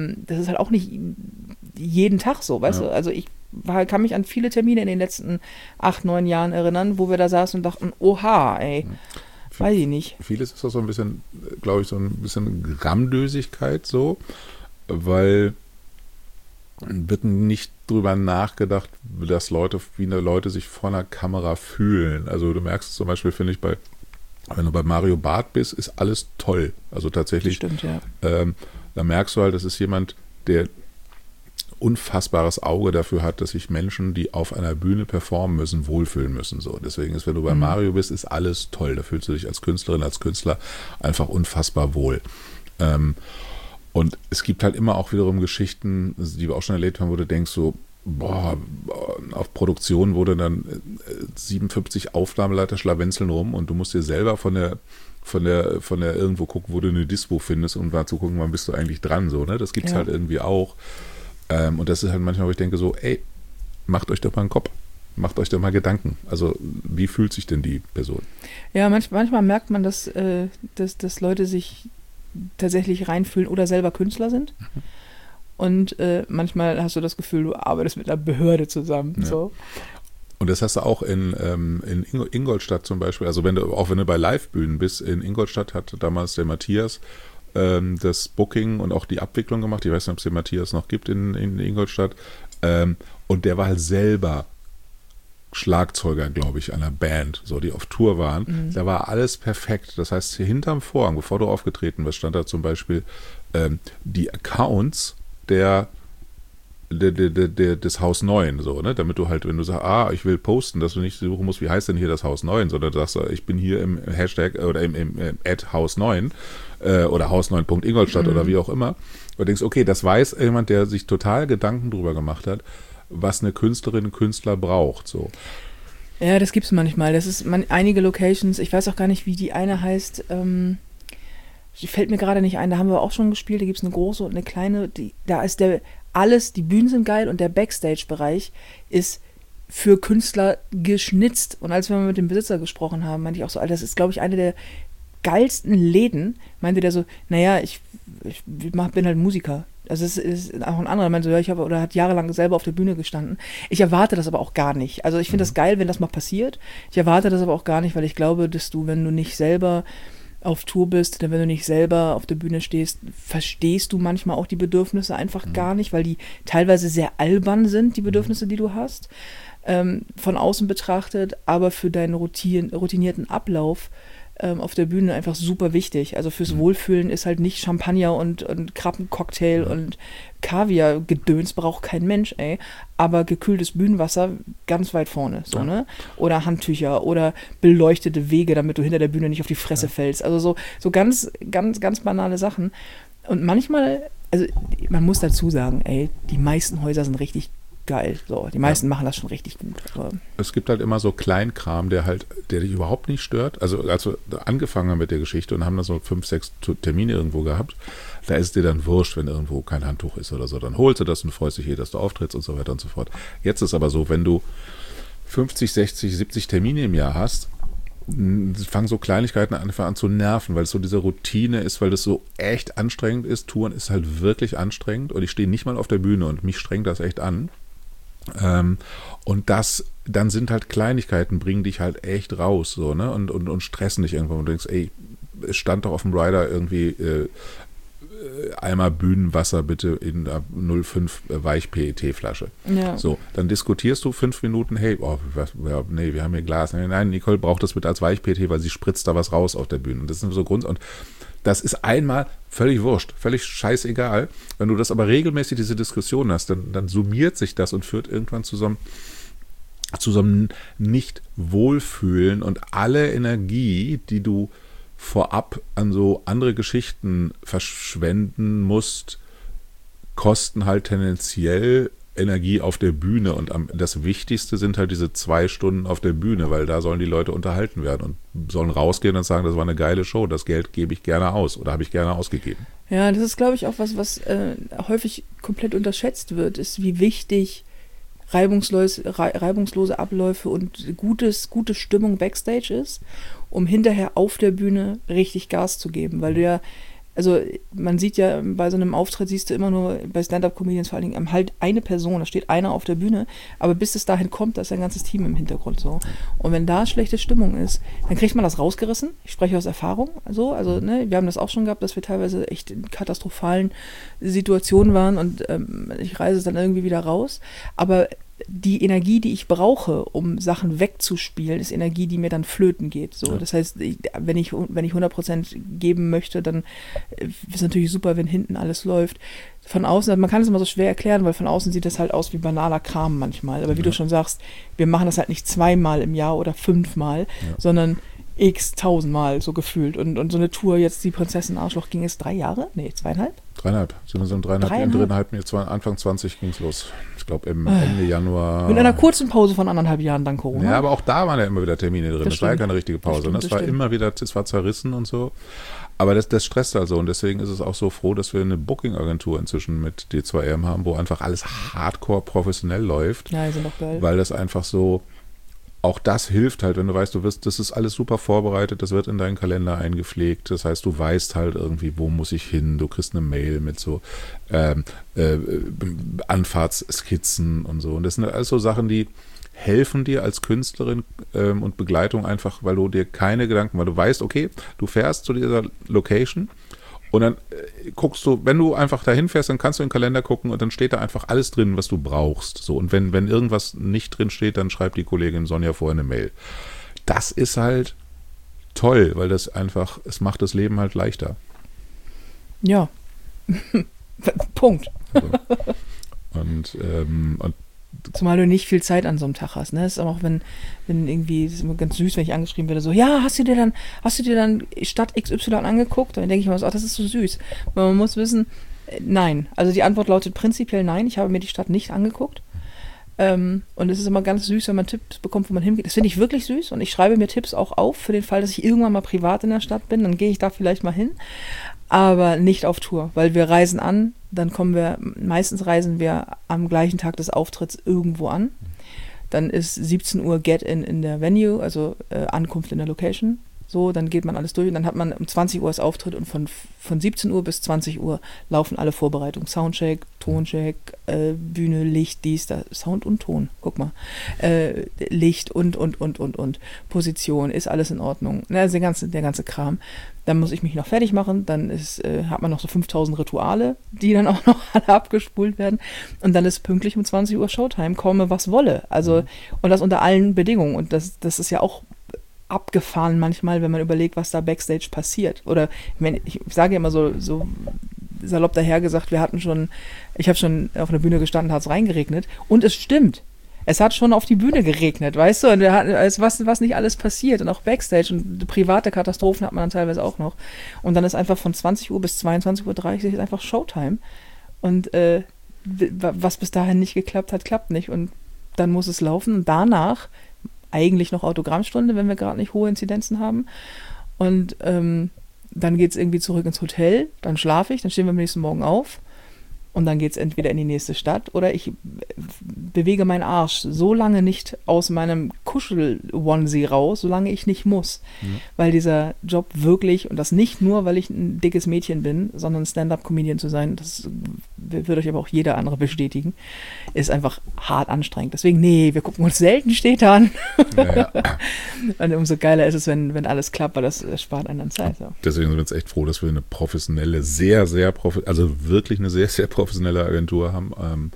jeden Tag so, weißt du? Also ich kann mich an viele Termine in den letzten 8, 9 Jahren erinnern, wo wir da saßen und dachten, oha, ey, weiß ich nicht. Vieles ist auch so ein bisschen, glaube ich, so ein bisschen Grammdösigkeit so, weil wird nicht drüber nachgedacht, wie Leute sich vor einer Kamera fühlen. Also du merkst es zum Beispiel, finde ich, wenn du bei Mario Barth bist, ist alles toll. Also tatsächlich, stimmt, ja. Da merkst du halt, das ist jemand, der unfassbares Auge dafür hat, dass sich Menschen, die auf einer Bühne performen müssen, wohlfühlen müssen. So. Deswegen ist, wenn du bei Mario bist, ist alles toll. Da fühlst du dich als Künstlerin, als Künstler einfach unfassbar wohl. Und es gibt halt immer auch wiederum Geschichten, die wir auch schon erlebt haben, wo du denkst so, auf Produktion wurde dann 57 Aufnahmeleiter schlawenzeln rum und du musst dir selber von der irgendwo gucken, wo du eine Dispo findest und mal zu gucken, wann bist du eigentlich dran, so, ne? Das gibt's halt irgendwie auch. Und das ist halt manchmal, wo ich denke so, ey, macht euch doch mal einen Kopf. Macht euch doch mal Gedanken. Also, wie fühlt sich denn die Person? Ja, manchmal merkt man, dass Leute sich tatsächlich reinfühlen oder selber Künstler sind. Und manchmal hast du das Gefühl, du arbeitest mit einer Behörde zusammen. Ja. So. Und das hast du auch in Ingolstadt zum Beispiel. Also wenn du bei Livebühnen bist, in Ingolstadt hat damals der Matthias das Booking und auch die Abwicklung gemacht. Ich weiß nicht, ob es den Matthias noch gibt in Ingolstadt. Und der war halt selber Schlagzeuger, glaube ich, einer Band, so, die auf Tour waren. Mhm. Da war alles perfekt. Das heißt, hier hinterm Vorhang, bevor du aufgetreten bist, stand da zum Beispiel die Accounts des Haus 9, so, ne? Damit du halt, wenn du sagst, ich will posten, dass du nicht suchen musst, wie heißt denn hier das Haus 9, sondern du sagst, ich bin hier im Hashtag oder im Haus 9 oder Haus 9.Ingolstadt oder wie auch immer. Und du denkst, okay, das weiß jemand, der sich total Gedanken drüber gemacht hat, was eine Künstlerin, ein Künstler braucht, so. Ja, das gibt's manchmal. Das ist einige Locations, ich weiß auch gar nicht, wie die eine heißt, die fällt mir gerade nicht ein, da haben wir auch schon gespielt, da gibt es eine große und eine kleine, da ist die Bühnen sind geil und der Backstage-Bereich ist für Künstler geschnitzt. Und als wir mal mit dem Besitzer gesprochen haben, meinte ich auch so, Alter, das ist, glaube ich, eine der geilsten Läden, meinte der so, naja, ich bin halt Musiker. Also es ist auch ein anderer, meinte so, ja, hat jahrelang selber auf der Bühne gestanden. Ich erwarte das aber auch gar nicht. Also ich finde das geil, wenn das mal passiert. Ich erwarte das aber auch gar nicht, weil ich glaube, dass du, wenn du nicht selber auf Tour bist, denn wenn du nicht selber auf der Bühne stehst, verstehst du manchmal auch die Bedürfnisse einfach gar nicht, weil die teilweise sehr albern sind, die Bedürfnisse, die du hast, von außen betrachtet, aber für deinen routinierten Ablauf auf der Bühne einfach super wichtig. Also fürs Wohlfühlen ist halt nicht Champagner und Krabbencocktail und Kaviar-Gedöns, braucht kein Mensch, ey. Aber gekühltes Bühnenwasser ganz weit vorne, so, ne? Oder Handtücher oder beleuchtete Wege, damit du hinter der Bühne nicht auf die Fresse fällst. Also so ganz, ganz, ganz banale Sachen. Und manchmal, also man muss dazu sagen, ey, die meisten Häuser sind richtig geil. So, die meisten machen das schon richtig gut. Aber es gibt halt immer so Kleinkram, der dich überhaupt nicht stört. Also als wir angefangen haben mit der Geschichte und haben da so 5, 6 Termine irgendwo gehabt, da ist es dir dann wurscht, wenn irgendwo kein Handtuch ist oder so. Dann holst du das und freust dich hier, dass du auftrittst und so weiter und so fort. Jetzt ist aber so, wenn du 50, 60, 70 Termine im Jahr hast, fangen so Kleinigkeiten an zu nerven, weil es so diese Routine ist, weil das so echt anstrengend ist. Touren ist halt wirklich anstrengend und ich stehe nicht mal auf der Bühne und mich strengt das echt an. Und dann sind halt Kleinigkeiten, bringen dich halt echt raus, so, ne, und stressen dich irgendwann und du denkst, ey, es stand doch auf dem Rider irgendwie Eimer Bühnenwasser bitte in der 05 Weich-PET-Flasche. Ja. So, dann diskutierst du 5 Minuten, hey, nee, wir haben hier Glas. Nein, Nicole braucht das bitte als Weich-PET, weil sie spritzt da was raus auf der Bühne. Und das sind so Grund. Und das ist einmal völlig wurscht, völlig scheißegal. Wenn du das aber regelmäßig diese Diskussion hast, dann summiert sich das und führt irgendwann zu so einem Nicht-Wohlfühlen und alle Energie, die du vorab an so andere Geschichten verschwenden musst, kosten halt tendenziell Energie auf der Bühne und das Wichtigste sind halt diese 2 Stunden auf der Bühne, weil da sollen die Leute unterhalten werden und sollen rausgehen und sagen, das war eine geile Show, das Geld gebe ich gerne aus oder habe ich gerne ausgegeben. Ja, das ist, glaube ich, auch was häufig komplett unterschätzt wird, ist, wie wichtig reibungslose Abläufe und gute Stimmung Backstage ist, um hinterher auf der Bühne richtig Gas zu geben, weil du ja, also man sieht ja bei so einem Auftritt, siehst du immer nur bei Stand-Up-Comedians vor allen Dingen halt eine Person, da steht einer auf der Bühne, aber bis es dahin kommt, da ist ein ganzes Team im Hintergrund so. Und wenn da schlechte Stimmung ist, dann kriegt man das rausgerissen. Ich spreche aus Erfahrung, also ne, wir haben das auch schon gehabt, dass wir teilweise echt in katastrophalen Situationen waren und ich reise es dann irgendwie wieder raus, aber die Energie, die ich brauche, um Sachen wegzuspielen, ist Energie, die mir dann flöten geht. So, ja. Das heißt, wenn ich 100% geben möchte, dann ist es natürlich super, wenn hinten alles läuft. Von außen, man kann es immer so schwer erklären, weil von außen sieht das halt aus wie banaler Kram manchmal. Aber wie du schon sagst, wir machen das halt nicht 2-mal im Jahr oder 5-mal, sondern x 1000-mal so gefühlt. Und so eine Tour jetzt, die Prinzessin Arschloch, ging es 3 Jahre? Nee, 2,5? 3,5. Sind wir so 3,5, Anfang 20 ging es los. Ich glaube im Ende Januar. Mit einer kurzen Pause von 1,5 Jahren dank Corona. Ja, aber auch da waren ja immer wieder Termine drin. Das war ja keine richtige Pause. Das war stimmt. immer wieder, es war zerrissen und so. Aber das stresst also und deswegen ist es auch so froh, dass wir eine Booking-Agentur inzwischen mit D2M haben, wo einfach alles hardcore professionell läuft. Ja, die sind doch geil. Weil das einfach so, auch das hilft halt, wenn du weißt, das ist alles super vorbereitet, das wird in deinen Kalender eingepflegt, das heißt, du weißt halt irgendwie, wo muss ich hin, du kriegst eine Mail mit so Anfahrtsskizzen und so und das sind alles so Sachen, die helfen dir als Künstlerin und Begleitung einfach, weil du dir keine Gedanken, weil du weißt, okay, du fährst zu dieser Location und dann guckst du, wenn du einfach dahin fährst, dann kannst du in den Kalender gucken und dann steht da einfach alles drin, was du brauchst. So, und wenn irgendwas nicht drin steht, dann schreibt die Kollegin Sonja vorher eine Mail. Das ist halt toll, weil das einfach, es macht das Leben halt leichter. Ja. Punkt. Also, und zumal du nicht viel Zeit an so einem Tag hast, ne? Das ist auch, wenn irgendwie, das ist immer ganz süß, wenn ich angeschrieben werde, so, ja, hast du dir dann Stadt XY angeguckt? Dann denke ich mir so, ach, das ist so süß. Aber man muss wissen, nein. Also die Antwort lautet prinzipiell nein, ich habe mir die Stadt nicht angeguckt. Und es ist immer ganz süß, wenn man Tipps bekommt, wo man hingeht. Das finde ich wirklich süß und ich schreibe mir Tipps auch auf, für den Fall, dass ich irgendwann mal privat in der Stadt bin, dann gehe ich da vielleicht mal hin. Aber nicht auf Tour, weil wir reisen an, dann meistens reisen wir am gleichen Tag des Auftritts irgendwo an. Dann ist 17 Uhr Get-In in der Venue, also Ankunft in der Location. So, dann geht man alles durch und dann hat man um 20 Uhr das Auftritt und von 17 Uhr bis 20 Uhr laufen alle Vorbereitungen. Soundcheck, Toncheck, Bühne, Licht, dies, da, Sound und Ton, guck mal. Licht und. Position, ist alles in Ordnung. Also der ganze Kram. Dann muss ich mich noch fertig machen, dann hat man noch so 5000 Rituale, die dann auch noch alle abgespult werden. Und dann ist pünktlich um 20 Uhr Showtime, komme was wolle. Also, und das unter allen Bedingungen. Und das ist ja auch abgefahren manchmal, wenn man überlegt, was da Backstage passiert. Oder ich sage ja immer so salopp daher gesagt, ich habe schon auf der Bühne gestanden, hat es reingeregnet. Und es stimmt. Es hat schon auf die Bühne geregnet, weißt du? Und was nicht alles passiert. Und auch Backstage und private Katastrophen hat man dann teilweise auch noch. Und dann ist einfach von 20 Uhr bis 22:30 Uhr einfach Showtime. Und was bis dahin nicht geklappt hat, klappt nicht. Und dann muss es laufen. Und danach eigentlich noch Autogrammstunde, wenn wir gerade nicht hohe Inzidenzen haben. Und dann geht es irgendwie zurück ins Hotel, dann schlafe ich, dann stehen wir am nächsten Morgen auf, Und dann geht es entweder in die nächste Stadt oder ich bewege meinen Arsch so lange nicht aus meinem Kuschel-Onesie raus, solange ich nicht muss. Weil dieser Job wirklich, und das nicht nur, weil ich ein dickes Mädchen bin, sondern Stand-up-Comedian zu sein, das wird euch aber auch jeder andere bestätigen, ist einfach hart anstrengend. Deswegen, nee, wir gucken uns selten Städte an. Ja. Und umso geiler ist es, wenn alles klappt, weil das spart einen dann Zeit. So. Deswegen sind wir jetzt echt froh, dass wir eine professionelle, also wirklich eine sehr, sehr professionelle Agentur haben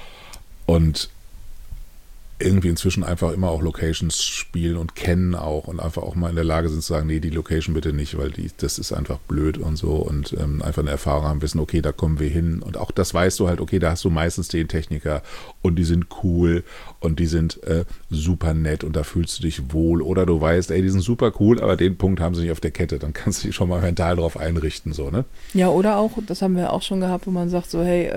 und irgendwie inzwischen einfach immer auch Locations spielen und kennen auch und einfach auch mal in der Lage sind zu sagen, nee, die Location bitte nicht, weil das ist einfach blöd und so und einfach eine Erfahrung haben, wissen, okay, da kommen wir hin und auch das weißt du halt, okay, da hast du meistens den Techniker und die sind cool und die sind super nett und da fühlst du dich wohl oder du weißt, ey, die sind super cool, aber den Punkt haben sie nicht auf der Kette, dann kannst du dich schon mal mental drauf einrichten, so, ne? Ja, oder auch, das haben wir auch schon gehabt, wo man sagt so, hey,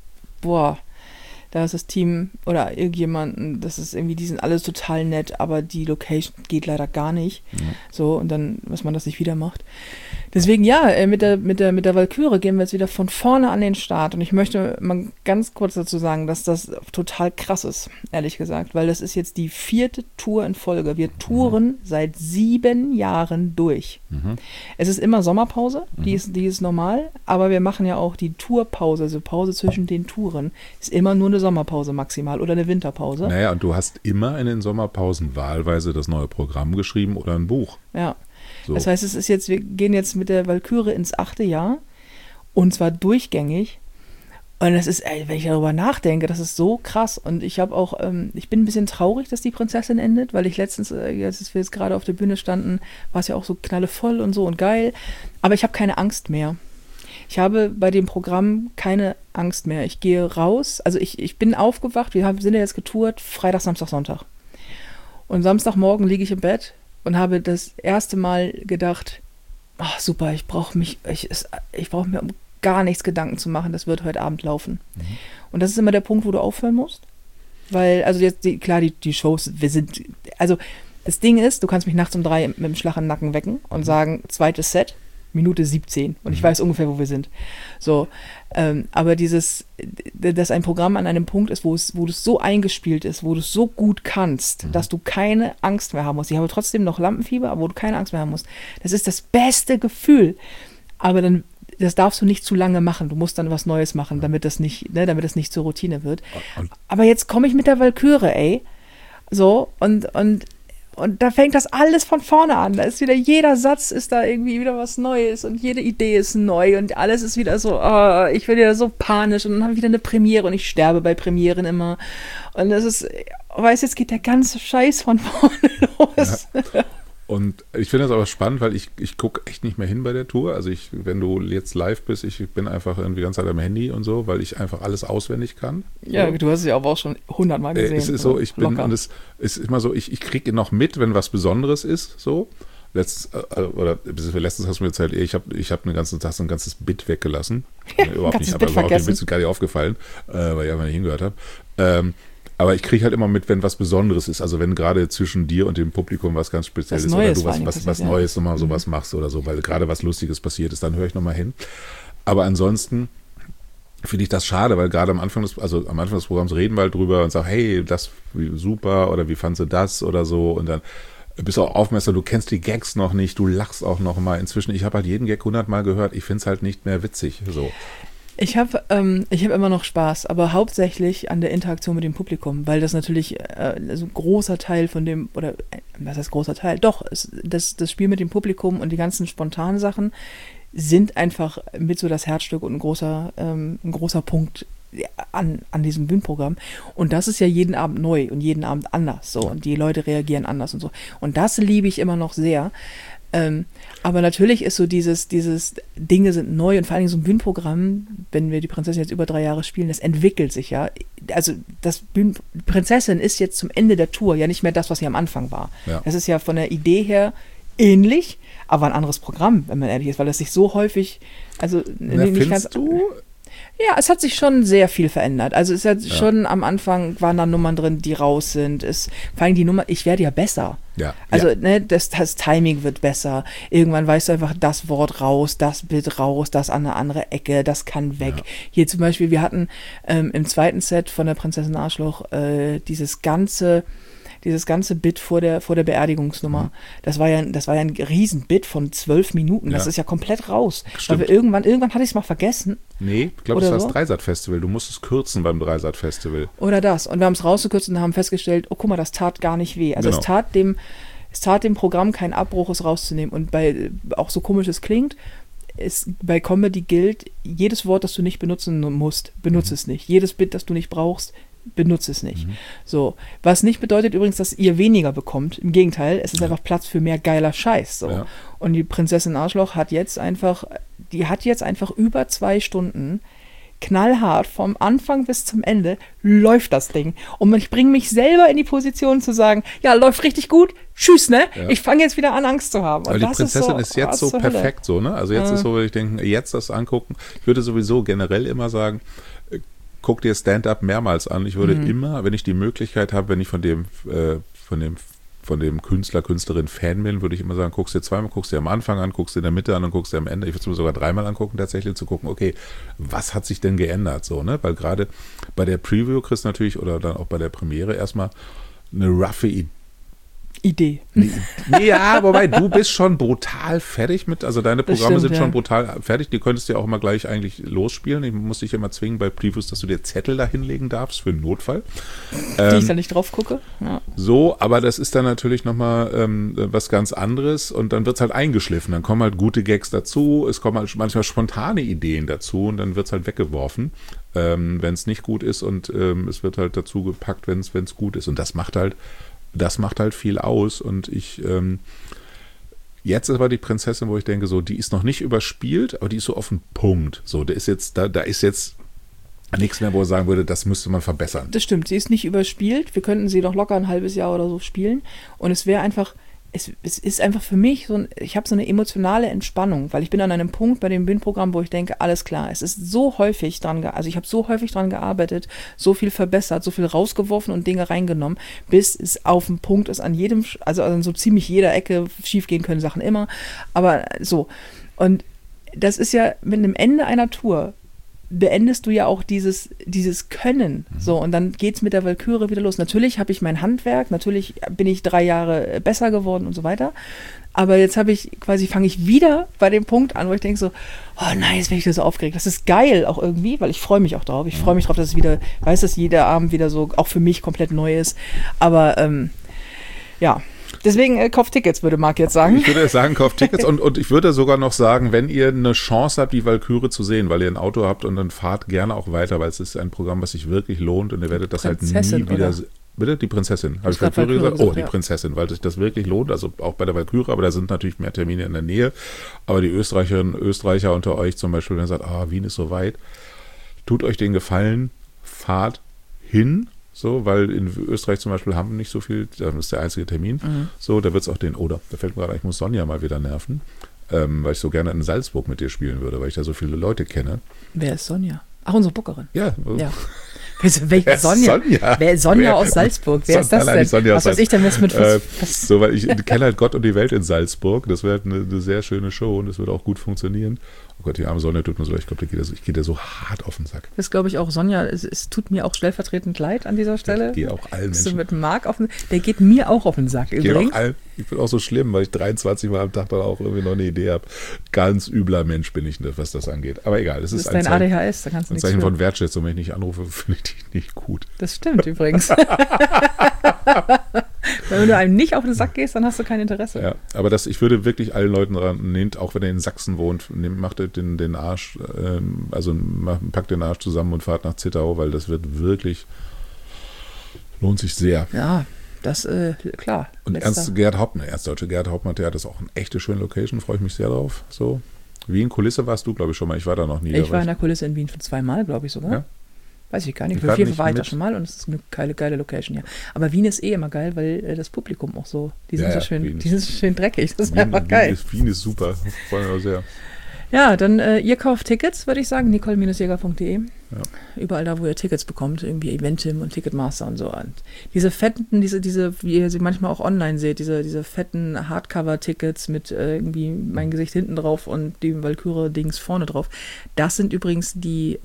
da ist das Team oder irgendjemanden, das ist irgendwie, die sind alles total nett, aber die Location geht leider gar nicht. Ja. So, und dann, was man das nicht wieder macht. Deswegen, ja, mit der Walküre gehen wir jetzt wieder von vorne an den Start. Und ich möchte mal ganz kurz dazu sagen, dass das total krass ist, ehrlich gesagt, weil das ist jetzt die 4. Tour in Folge. Wir touren seit 7 Jahren durch. Es ist immer Sommerpause, die ist normal, aber wir machen ja auch die Tourpause, also Pause zwischen den Touren, ist immer nur eine Sommerpause maximal oder eine Winterpause. Naja, und du hast immer in den Sommerpausen wahlweise das neue Programm geschrieben oder ein Buch. Ja. So. Das heißt, wir gehen jetzt mit der Walküre ins 8. Jahr und zwar durchgängig. Und das ist, wenn ich darüber nachdenke, das ist so krass. Und ich habe auch, ich bin ein bisschen traurig, dass die Prinzessin endet, weil ich letztens, als wir jetzt gerade auf der Bühne standen, war es ja auch so knallevoll und so und geil. Aber ich habe keine Angst mehr. Ich habe bei dem Programm keine Angst mehr. Ich gehe raus, also ich bin aufgewacht, sind ja jetzt getourt, Freitag, Samstag, Sonntag. Und Samstagmorgen liege ich im Bett und habe das erste Mal gedacht, ach super, ich brauche mir um gar nichts Gedanken zu machen, das wird heute Abend laufen. Und das ist immer der Punkt, wo du aufhören musst. Weil, also jetzt, die Shows, also das Ding ist, du kannst mich nachts um 3 mit dem Schlag im Nacken wecken und sagen, zweites Set, Minute 17 und ich weiß ungefähr, wo wir sind. So, aber dass ein Programm an einem Punkt ist, wo es so eingespielt ist, wo du es so gut kannst, dass du keine Angst mehr haben musst. Ich habe trotzdem noch Lampenfieber, aber wo du keine Angst mehr haben musst. Das ist das beste Gefühl. Aber dann, das darfst du nicht zu lange machen. Du musst dann was Neues machen, damit das nicht zur Routine wird. Aber jetzt komme ich mit der Walküre, ey. So, und da fängt das alles von vorne an. Da ist wieder, jeder Satz ist da irgendwie wieder was Neues und jede Idee ist neu und alles ist wieder so, ich bin wieder so panisch und dann habe ich wieder eine Premiere und ich sterbe bei Premieren immer. Und das ist, jetzt geht der ganze Scheiß von vorne los. Ja. Und ich finde das aber spannend, weil ich gucke echt nicht mehr hin bei der Tour. Also wenn du jetzt live bist, ich bin einfach irgendwie die ganze Zeit am Handy und so, weil ich einfach alles auswendig kann. Ja, so. Du hast es ja aber auch schon 100-mal gesehen. Es ist so, ich ist immer so, ich kriege noch mit, wenn was Besonderes ist, so. Letztens hast du mir erzählt, ich hab eine ganze Tasse, ein ganzes Bit weggelassen. Überhaupt nicht, aber war auch den Witz gar nicht aufgefallen, weil ich einfach nicht hingehört habe. Aber ich kriege halt immer mit, wenn was Besonderes ist. Also wenn gerade zwischen dir und dem Publikum was ganz Spezielles ist oder du was Neues nochmal sowas machst oder so, weil gerade was Lustiges passiert ist, dann höre ich nochmal hin. Aber ansonsten finde ich das schade, weil gerade am Anfang des Programms reden wir halt drüber und sagen, hey, das super oder wie fandst du das oder so und dann bist du auch aufmerksam, du kennst die Gags noch nicht, du lachst auch noch mal. Inzwischen, ich habe halt jeden Gag 100-mal gehört, ich finde es halt nicht mehr witzig, so. Ich hab immer noch Spaß, aber hauptsächlich an der Interaktion mit dem Publikum, weil das natürlich so ein großer Teil von dem, oder was heißt großer Teil? Doch, das Spiel mit dem Publikum und die ganzen spontanen Sachen sind einfach mit so das Herzstück und ein großer Punkt an diesem Bühnenprogramm. Und das ist ja jeden Abend neu und jeden Abend anders, so, und die Leute reagieren anders und so. Und das liebe ich immer noch sehr. Aber natürlich ist so dieses Dinge sind neu und vor allem so ein Bühnenprogramm, wenn wir die Prinzessin jetzt über 3 Jahre spielen, das entwickelt sich ja. Also Prinzessin ist jetzt zum Ende der Tour ja nicht mehr das, was sie am Anfang war. Ja. Das ist ja von der Idee her ähnlich, aber ein anderes Programm, wenn man ehrlich ist, weil das sich so häufig, also nicht ganz. Du? Ja, es hat sich schon sehr viel verändert. Also es hat schon am Anfang waren da Nummern drin, die raus sind. Vor allem die Nummer, ich werde ja besser. Ja. Also ne, das Timing wird besser. Irgendwann weißt du einfach, das Wort raus, das Bild raus, das an eine andere Ecke, das kann weg. Ja. Hier zum Beispiel, wir hatten im zweiten Set von der Prinzessin Arschloch dieses ganze Bit vor der Beerdigungsnummer, das war ja ein Riesenbit von 12 Minuten. Das ist ja komplett raus. Weil wir irgendwann hatte ich es mal vergessen. Nee, ich glaube, das war das Dreisat-Festival. Du musst es kürzen beim Dreisat-Festival. Oder das. Und wir haben es rausgekürzt und haben festgestellt, oh, guck mal, das tat gar nicht weh. Also es tat dem Programm keinen Abbruch, es rauszunehmen. Und bei, auch so komisch es klingt, bei Comedy gilt, jedes Wort, das du nicht benutzen musst, benutze es nicht. Jedes Bit, das du nicht brauchst, benutze es nicht. So, was nicht bedeutet übrigens, dass ihr weniger bekommt. Im Gegenteil, es ist einfach Platz für mehr geiler Scheiß. So. Ja. Und die Prinzessin Arschloch hat jetzt einfach über 2 Stunden knallhart vom Anfang bis zum Ende läuft das Ding. Und ich bringe mich selber in die Position zu sagen, ja, läuft richtig gut, tschüss, ne? Ja. Ich fange jetzt wieder an, Angst zu haben. Und die Prinzessin ist jetzt so perfekt so, ne? Also jetzt ist so, ich denke, jetzt das angucken. Ich würde sowieso generell immer sagen, guck dir Stand-up mehrmals an. Ich würde immer, wenn ich die Möglichkeit habe, wenn ich von dem Künstler, Künstlerin Fan bin, würde ich immer sagen, guckst dir zweimal, guckst dir am Anfang an, guckst dir in der Mitte an und guckst dir am Ende. Ich würde es mir sogar 3-mal angucken, tatsächlich zu gucken, okay, was hat sich denn geändert? So, ne? Weil gerade bei der Preview kriegst du natürlich oder dann auch bei der Premiere erstmal eine roughe Idee. Ja, wobei du bist schon brutal fertig mit, also deine Programme sind schon brutal fertig, die könntest du ja auch immer gleich eigentlich losspielen. Ich muss dich immer zwingen bei Previews, dass du dir Zettel da hinlegen darfst für einen Notfall. Die ich da nicht drauf gucke. Ja. So, aber das ist dann natürlich nochmal was ganz anderes und dann wird es halt eingeschliffen. Dann kommen halt gute Gags dazu, es kommen halt manchmal spontane Ideen dazu und dann wird es halt weggeworfen, wenn es nicht gut ist und es wird halt dazu gepackt, wenn es gut ist. Und das macht halt viel aus und jetzt ist aber die Prinzessin, wo ich denke, so, die ist noch nicht überspielt, aber die ist so auf den Punkt. So, da ist jetzt nichts mehr, wo er sagen würde, das müsste man verbessern. Das stimmt, sie ist nicht überspielt. Wir könnten sie noch locker ein halbes Jahr oder so spielen und es wäre einfach, es ist einfach für mich ich habe so eine emotionale Entspannung, weil ich bin an einem Punkt bei dem BIN-Programm, wo ich denke, alles klar, es ist so häufig also ich habe so häufig dran gearbeitet, so viel verbessert, so viel rausgeworfen und Dinge reingenommen, bis es auf dem Punkt ist, an so ziemlich jeder Ecke schiefgehen können Sachen immer, aber so. Und das ist ja mit einem Ende einer Tour, beendest du ja auch dieses Können. So, und dann geht's mit der Walküre wieder los. Natürlich habe ich mein Handwerk, natürlich bin ich 3 Jahre besser geworden und so weiter. Aber jetzt fange ich wieder bei dem Punkt an, wo ich denke so, oh nein, jetzt bin ich wieder so aufgeregt. Das ist geil auch irgendwie, weil ich freue mich auch drauf. Ich freue mich drauf, dass es wieder, dass jeder Abend wieder so auch für mich komplett neu ist. Aber ja. Deswegen kauft Tickets, würde Marc jetzt sagen. Ich würde sagen, kauft Tickets und ich würde sogar noch sagen, wenn ihr eine Chance habt, die Walküre zu sehen, weil ihr ein Auto habt und dann fahrt gerne auch weiter, weil es ist ein Programm, was sich wirklich lohnt und ihr werdet das halt nie wieder... Oder? Bitte? Die Prinzessin. Habe ich Walküre gesagt? Oh, die Prinzessin, weil sich das wirklich lohnt, also auch bei der Walküre, aber da sind natürlich mehr Termine in der Nähe. Aber die Österreicherinnen und Österreicher unter euch zum Beispiel, wenn ihr sagt, Wien ist so weit, tut euch den Gefallen, fahrt hin. So, weil in Österreich zum Beispiel haben wir nicht so viel, das ist der einzige Termin. So, da wird es auch da fällt mir gerade, ich muss Sonja mal wieder nerven, weil ich so gerne in Salzburg mit dir spielen würde, weil ich da so viele Leute kenne. Wer ist Sonja? Ach, unsere Bookerin. Ja. Welche Sonja? Wer ist Sonja aus Salzburg? Wer ist das denn? Was weiß ich denn jetzt mit so, weil ich kenne halt Gott und die Welt in Salzburg. Das wäre halt eine sehr schöne Show und das würde auch gut funktionieren. Oh Gott, die arme Sonja tut mir so, ich glaube, ich gehe dir so hart auf den Sack. Das glaube ich auch, Sonja, es tut mir auch stellvertretend leid an dieser Stelle. Ich gehe auch allen Menschen. So mit Marc der geht mir auch auf den Sack übrigens. Ich bin auch so schlimm, weil ich 23 Mal am Tag dann auch irgendwie noch eine Idee habe. Ganz übler Mensch bin ich, was das angeht. Aber egal, das ist dein ADHS, da kannst du nichts Zeichen von Wertschätzung. Wenn ich nicht anrufe, finde ich dich nicht gut. Das stimmt übrigens. Wenn du einem nicht auf den Sack gehst, dann hast du kein Interesse. Ja, aber ich würde wirklich allen Leuten nehmt, auch wenn ihr in Sachsen wohnt, macht den Arsch, packt den Arsch zusammen und fahrt nach Zittau, weil das lohnt sich sehr. Ja, das, klar. Und Erstsdeutsche Gerhard Hauptmann Theater ist auch eine echte schöne Location, freue ich mich sehr drauf. So. Wien Kulisse warst du, glaube ich, schon mal. Ich war da noch nie. Ich war in der Kulisse in Wien schon 2-mal, glaube ich sogar. Ja? Weiß ich gar nicht. Für 4 war ich da schon mal und es ist eine geile Location, ja. Aber Wien ist immer geil, weil das Publikum auch so, die sind so schön dreckig. Das ist einfach geil. Wien ist super. Freue mich auch sehr. Ja, dann ihr kauft Tickets, würde ich sagen, nicole-jäger.de. Ja. Überall da, wo ihr Tickets bekommt, irgendwie Eventim und Ticketmaster und so. Und diese fetten, wie ihr sie manchmal auch online seht, diese fetten Hardcover-Tickets mit irgendwie mein Gesicht hinten drauf und die Walküre-Dings vorne drauf, das sind übrigens die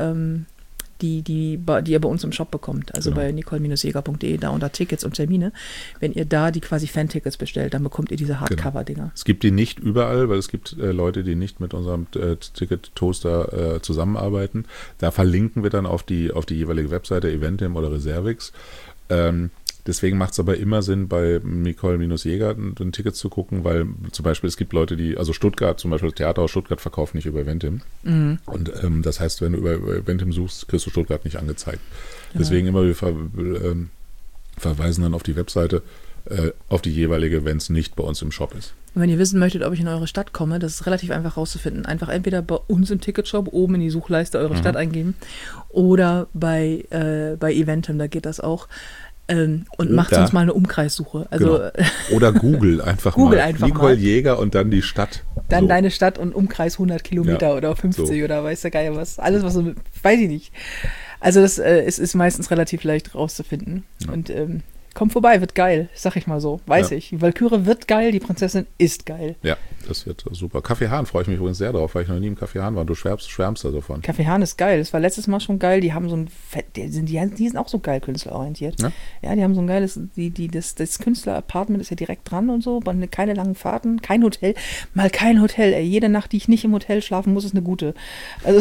ihr bei uns im Shop bekommt, also bei nicole-jäger.de, da unter Tickets und Termine. Wenn ihr da die quasi Fan-Tickets bestellt, dann bekommt ihr diese Hardcover-Dinger. Es gibt die nicht überall, weil es gibt Leute, die nicht mit unserem Ticket-Toaster zusammenarbeiten. Da verlinken wir dann auf die jeweilige Webseite, Eventim oder Reservix. Deswegen macht es aber immer Sinn, bei Nicole-Jäger ein Ticket zu gucken, weil zum Beispiel es gibt Leute, also Stuttgart, zum Beispiel das Theater aus Stuttgart verkauft nicht über Eventim. Mhm. Und das heißt, wenn du über Eventim suchst, kriegst du Stuttgart nicht angezeigt. Genau. Deswegen immer wir verweisen dann auf die Webseite, auf die jeweilige, wenn es nicht bei uns im Shop ist. Und wenn ihr wissen möchtet, ob ich in eure Stadt komme, das ist relativ einfach rauszufinden. Einfach entweder bei uns im Ticketshop oben in die Suchleiste eure Stadt eingeben oder bei Eventim, da geht das auch. Und macht sonst mal eine Umkreissuche. Also, genau. Oder Google einfach Nicole Jäger und dann die Stadt. Dann so. Deine Stadt und Umkreis 100 Kilometer oder 50 oder weiß der Geier was. Alles, was so, weiß ich nicht. Also das ist meistens relativ leicht rauszufinden. Ja. Und kommt vorbei, wird geil, sag ich mal so. Weiß ich. Die Walküre wird geil, die Prinzessin ist geil. Ja, das wird super. Kaffee Hahn freue ich mich übrigens sehr drauf, weil ich noch nie im Kaffee Hahn war. Du schwärmst da davon. Kaffee Hahn ist geil. Das war letztes Mal schon geil. Die haben so ein die sind auch so geil künstlerorientiert. Ja, die haben so ein geiles, das Künstler-Apartment ist ja direkt dran und so, keine langen Fahrten, kein Hotel. Mal kein Hotel, ey. Jede Nacht, die ich nicht im Hotel schlafen muss, ist eine gute. Also,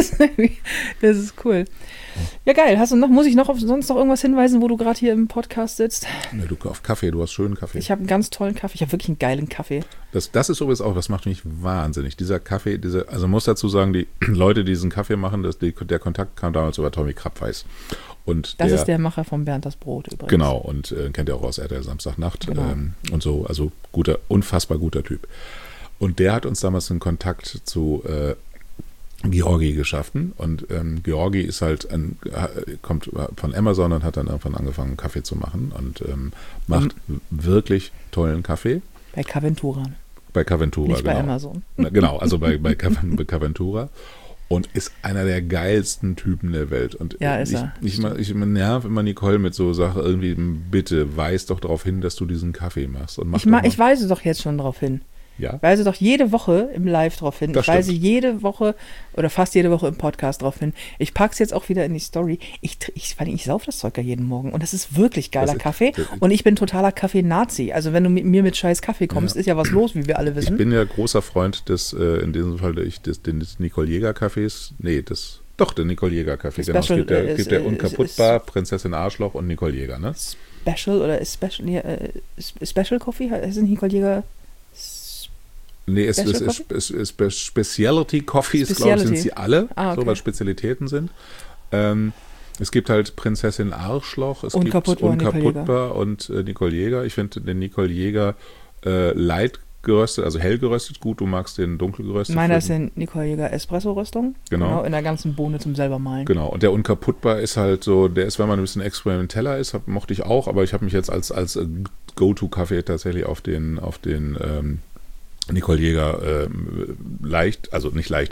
das ist cool. Ja, geil. Muss ich sonst noch irgendwas hinweisen, wo du gerade hier im Podcast sitzt? Ja, du auf Kaffee, du hast schönen Kaffee. Ich habe einen ganz tollen Kaffee. Ich habe wirklich einen geilen Kaffee. Das ist übrigens auch, das macht mich wahnsinnig. Dieser Kaffee, also muss dazu sagen, die Leute, die diesen Kaffee machen, der Kontakt kam damals über Tommy Krabweis. Und das ist der Macher von Bernd das Brot übrigens. Genau, und kennt ihr auch aus RTL Samstagnacht und so. Also unfassbar guter Typ. Und der hat uns damals einen Kontakt zu Georgi geschaffen. Und Georgi ist halt kommt von Amazon und hat dann irgendwann angefangen, Kaffee zu machen und macht wirklich tollen Kaffee. Bei Caventura. Bei Caventura, nicht bei Amazon. Genau, also bei Caventura. Und ist einer der geilsten Typen der Welt. Und ja, ist er. Ich nerv immer Nicole mit so Sachen irgendwie, bitte weis doch darauf hin, dass du diesen Kaffee machst. Und ich weise doch jetzt schon darauf hin. Ja. Ich weise doch jede Woche im Live drauf hin. Ich weise jede Woche oder fast jede Woche im Podcast drauf hin. Ich packe es jetzt auch wieder in die Story. Ich saufe das Zeug ja jeden Morgen und das ist wirklich geiler Kaffee. Und ich bin totaler Kaffee-Nazi. Also wenn du mit mir mit scheiß Kaffee kommst, ist ja was los, wie wir alle wissen. Ich bin ja großer Freund des, in diesem Fall des Nicole Jäger Cafés. Nee, der Nicole Jäger Café. Genau. Es gibt der Unkaputtbar, Prinzessin Arschloch und Nicole Jäger, ne? Special oder Special Coffee? Heißt Nicole Jäger? Nee, Specialty Coffees, glaube ich, sind sie alle, so, weil Spezialitäten sind. Es gibt halt Prinzessin Arschloch, es gibt Unkaputtbar und Nicole Jäger. Ich finde den Nicole Jäger light geröstet, also hell geröstet gut. Du magst den dunkel geröstet. Meiner ist der Nicole Jäger Espresso-Röstung. Genau. In der ganzen Bohne zum selber malen. Genau. Und der Unkaputtbar ist halt so, der ist, wenn man ein bisschen experimenteller ist, mochte ich auch, aber ich habe mich jetzt als Go-To-Kaffee tatsächlich auf den Nicole Jäger leicht, also nicht leicht,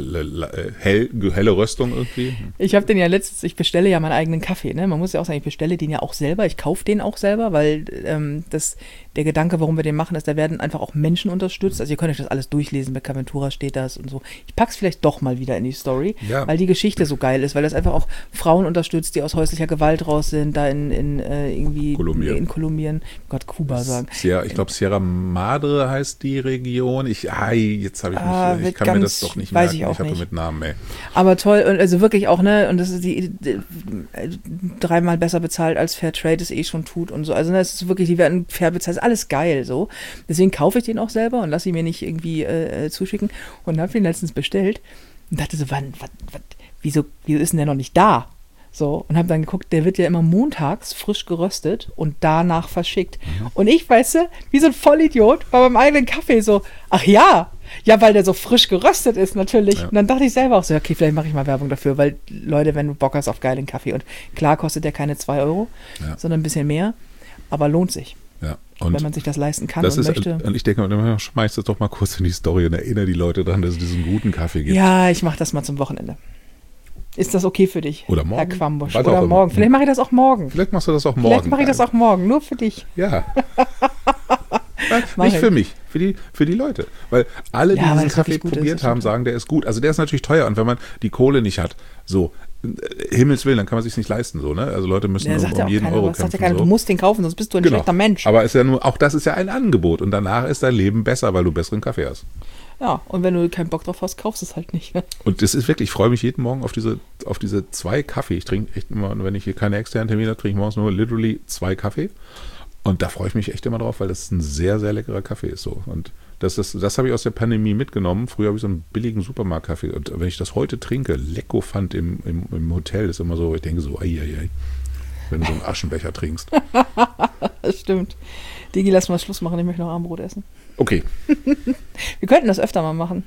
helle Röstung irgendwie. Ich habe den ja ich bestelle ja meinen eigenen Kaffee, ne? Man muss ja auch sagen, ich bestelle den ja auch selber, ich kaufe den auch selber, weil der Gedanke, warum wir den machen, ist, da werden einfach auch Menschen unterstützt. Also ihr könnt euch das alles durchlesen, bei Caventura steht das und so. Ich pack's vielleicht doch mal wieder in die Story, weil die Geschichte so geil ist, weil das einfach auch Frauen unterstützt, die aus häuslicher Gewalt raus sind, da in Kolumbien, Gott, Kuba sagen. Ich glaube Sierra Madre heißt die Region. Ich kann mir das doch nicht merken. Ich habe mit Namen, ey. Aber toll, und also wirklich auch, ne, und das ist die 3-mal besser bezahlt als Fairtrade es schon tut und so. Also das ist wirklich, die werden fair bezahlt, ist alles geil so. Deswegen kaufe ich den auch selber und lasse ihn mir nicht irgendwie zuschicken und habe den letztens bestellt und dachte so, wieso ist denn der noch nicht da? So, und habe dann geguckt, der wird ja immer montags frisch geröstet und danach verschickt. Mhm. Und ich, weißt du, wie so ein Vollidiot, war beim eigenen Kaffee so, ach ja, weil der so frisch geröstet ist natürlich. Ja. Und dann dachte ich selber auch so, okay, vielleicht mache ich mal Werbung dafür, weil Leute, wenn du Bock hast auf geilen Kaffee und klar kostet der keine 2 Euro, sondern ein bisschen mehr, aber lohnt sich. Ja. wenn man sich das leisten kann das und ist, möchte. Und ich denke, schmeiß das doch mal kurz in die Story und erinnere die Leute daran, dass es diesen guten Kaffee gibt. Ja, ich mache das mal zum Wochenende. Ist das okay für dich, Oder morgen. Herr Quambusch? Was Oder auch morgen. immer. Vielleicht mache ich das auch morgen. Vielleicht machst du das auch morgen. Vielleicht mache ich das auch morgen, nur für dich. Ja. Mach Nicht ich. für mich, für die Leute. Weil alle, die Ja, weil diesen es Kaffee wirklich gut ist, probiert das haben, stimmt. sagen, der ist gut. Also der ist natürlich teuer und wenn man die Kohle nicht hat, so, Himmels Willen, dann kann man sich nicht leisten, so, ne? Also Leute müssen Der sagt ja um auch jeden keiner, Euro was sagt ja kämpfen. keiner, So. du musst den kaufen, sonst bist du ein schlechter Mensch. Aber ist ja nur, auch das ist ja ein Angebot und danach ist dein Leben besser, weil du besseren Kaffee hast. Ja, und wenn du keinen Bock drauf hast, kaufst du es halt nicht. Ne? Und das ist wirklich, ich freue mich jeden Morgen auf diese 2 Kaffee. Ich trinke echt immer, wenn ich hier keine externen Termine habe, trinke ich morgens nur literally 2 Kaffee. Und da freue ich mich echt immer drauf, weil das ein sehr, sehr leckerer Kaffee ist. So. Und das habe ich aus der Pandemie mitgenommen. Früher habe ich so einen billigen Supermarktkaffee. Und wenn ich das heute trinke, Lecko fand im Hotel, ist immer so, ich denke so, ei, wenn du so einen Aschenbecher trinkst. Das stimmt. Digi, lass mal Schluss machen, ich möchte noch Abendbrot essen. Okay, Wir könnten das öfter mal machen.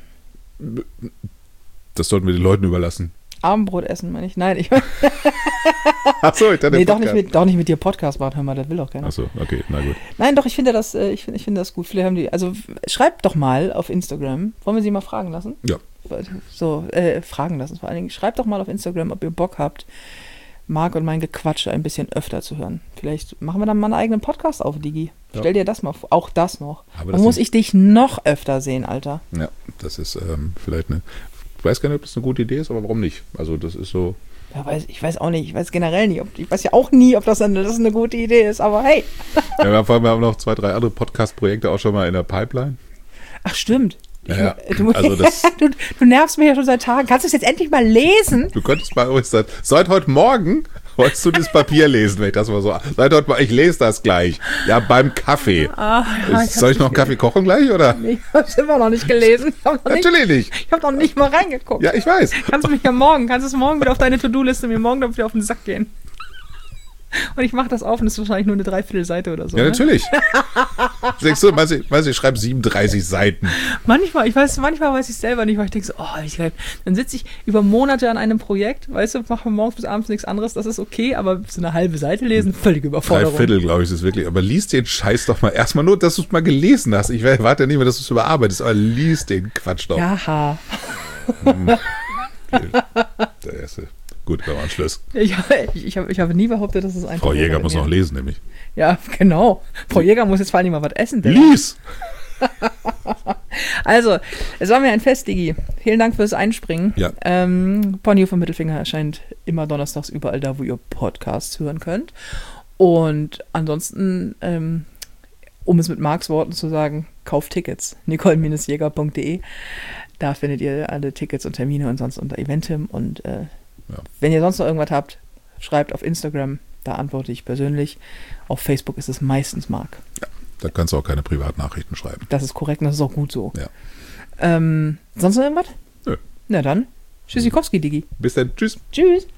das sollten wir den Leuten überlassen. Abendbrot essen, meine ich. Nein, ich Achso, ich dachte, nee, doch nicht mit dir Podcast machen, hör mal, das will doch keiner. Achso, okay, na gut. Nein, doch, ich finde das, ich finde das gut. Vielleicht haben die, also schreibt doch mal auf Instagram. Wollen wir sie mal fragen lassen? Ja. So, fragen lassen vor allen Dingen. Schreibt doch mal auf Instagram, ob ihr Bock habt, Marc und mein Gequatsche ein bisschen öfter zu hören. Vielleicht machen wir dann mal einen eigenen Podcast auf, Digi. Ja. Stell dir das mal vor. Auch das noch. Aber Dann muss ich dich noch öfter sehen, Alter. Ja, das ist vielleicht eine. Ich weiß gar nicht, ob das eine gute Idee ist, aber warum nicht? Also das ist so. Ja, ich weiß auch nicht. Ich weiß generell nicht. Ich weiß ja auch nie, ob das eine gute Idee ist. Aber hey. Ja, wir haben noch 2, 3 andere Podcast-Projekte auch schon mal in der Pipeline. Ach, stimmt. Ja, Du, also das, du nervst mich ja schon seit Tagen. Kannst du es jetzt endlich mal lesen? du könntest bei uns seit heute Morgen wolltest du das Papier lesen, wenn ich das mal so. Seit heute Morgen, ich lese das gleich. Ja, beim Kaffee. Soll ich noch einen Kaffee kochen gleich, oder? Ich habe es immer noch nicht gelesen. Natürlich nicht. Ich habe noch nicht mal reingeguckt. Ja, ich weiß. Kannst du es morgen wieder auf deine To-Do-Liste, mir morgen wieder auf den Sack gehen. Und ich mache das auf und das ist wahrscheinlich nur eine Dreiviertelseite oder so. Ja, ne? natürlich. Denkst du, meinst du, ich schreibe 37 Seiten. Manchmal weiß ich es selber nicht, weil ich denke so, dann sitze ich über Monate an einem Projekt, weißt du, mache morgens bis abends nichts anderes, das ist okay, aber so eine halbe Seite lesen, völlig Überforderung. 3/4, glaube ich, ist wirklich. Aber lies den Scheiß doch mal. Erstmal nur, dass du es mal gelesen hast. Ich warte ja nicht mehr, dass du es überarbeitest, aber lies den Quatsch doch. Jaha. Der erste. Gut, beim Anschluss. Ich habe nie behauptet, dass es einfach Frau Jäger wäre muss bei noch mir. lesen, nämlich. Ja, genau. Frau Jäger muss jetzt vor allem mal was essen. Denn. Lies! Also, es war mir ein Fest, Digi. Vielen Dank fürs Einspringen. Ja. Ponyo vom Mittelfinger erscheint immer donnerstags überall da, wo ihr Podcasts hören könnt. Und ansonsten, um es mit Marcs Worten zu sagen, kauft Tickets. nicole-jäger.de. Da findet ihr alle Tickets und Termine und sonst unter Eventim. Und wenn ihr sonst noch irgendwas habt, schreibt auf Instagram. Da antworte ich persönlich. Auf Facebook ist es meistens Marc. Ja, da kannst du auch keine Privatnachrichten schreiben. Das ist korrekt und das ist auch gut so. Ja. Sonst noch irgendwas? Nö. Na dann. Tschüssikowski, Digi. Bis dann. Tschüss. Tschüss.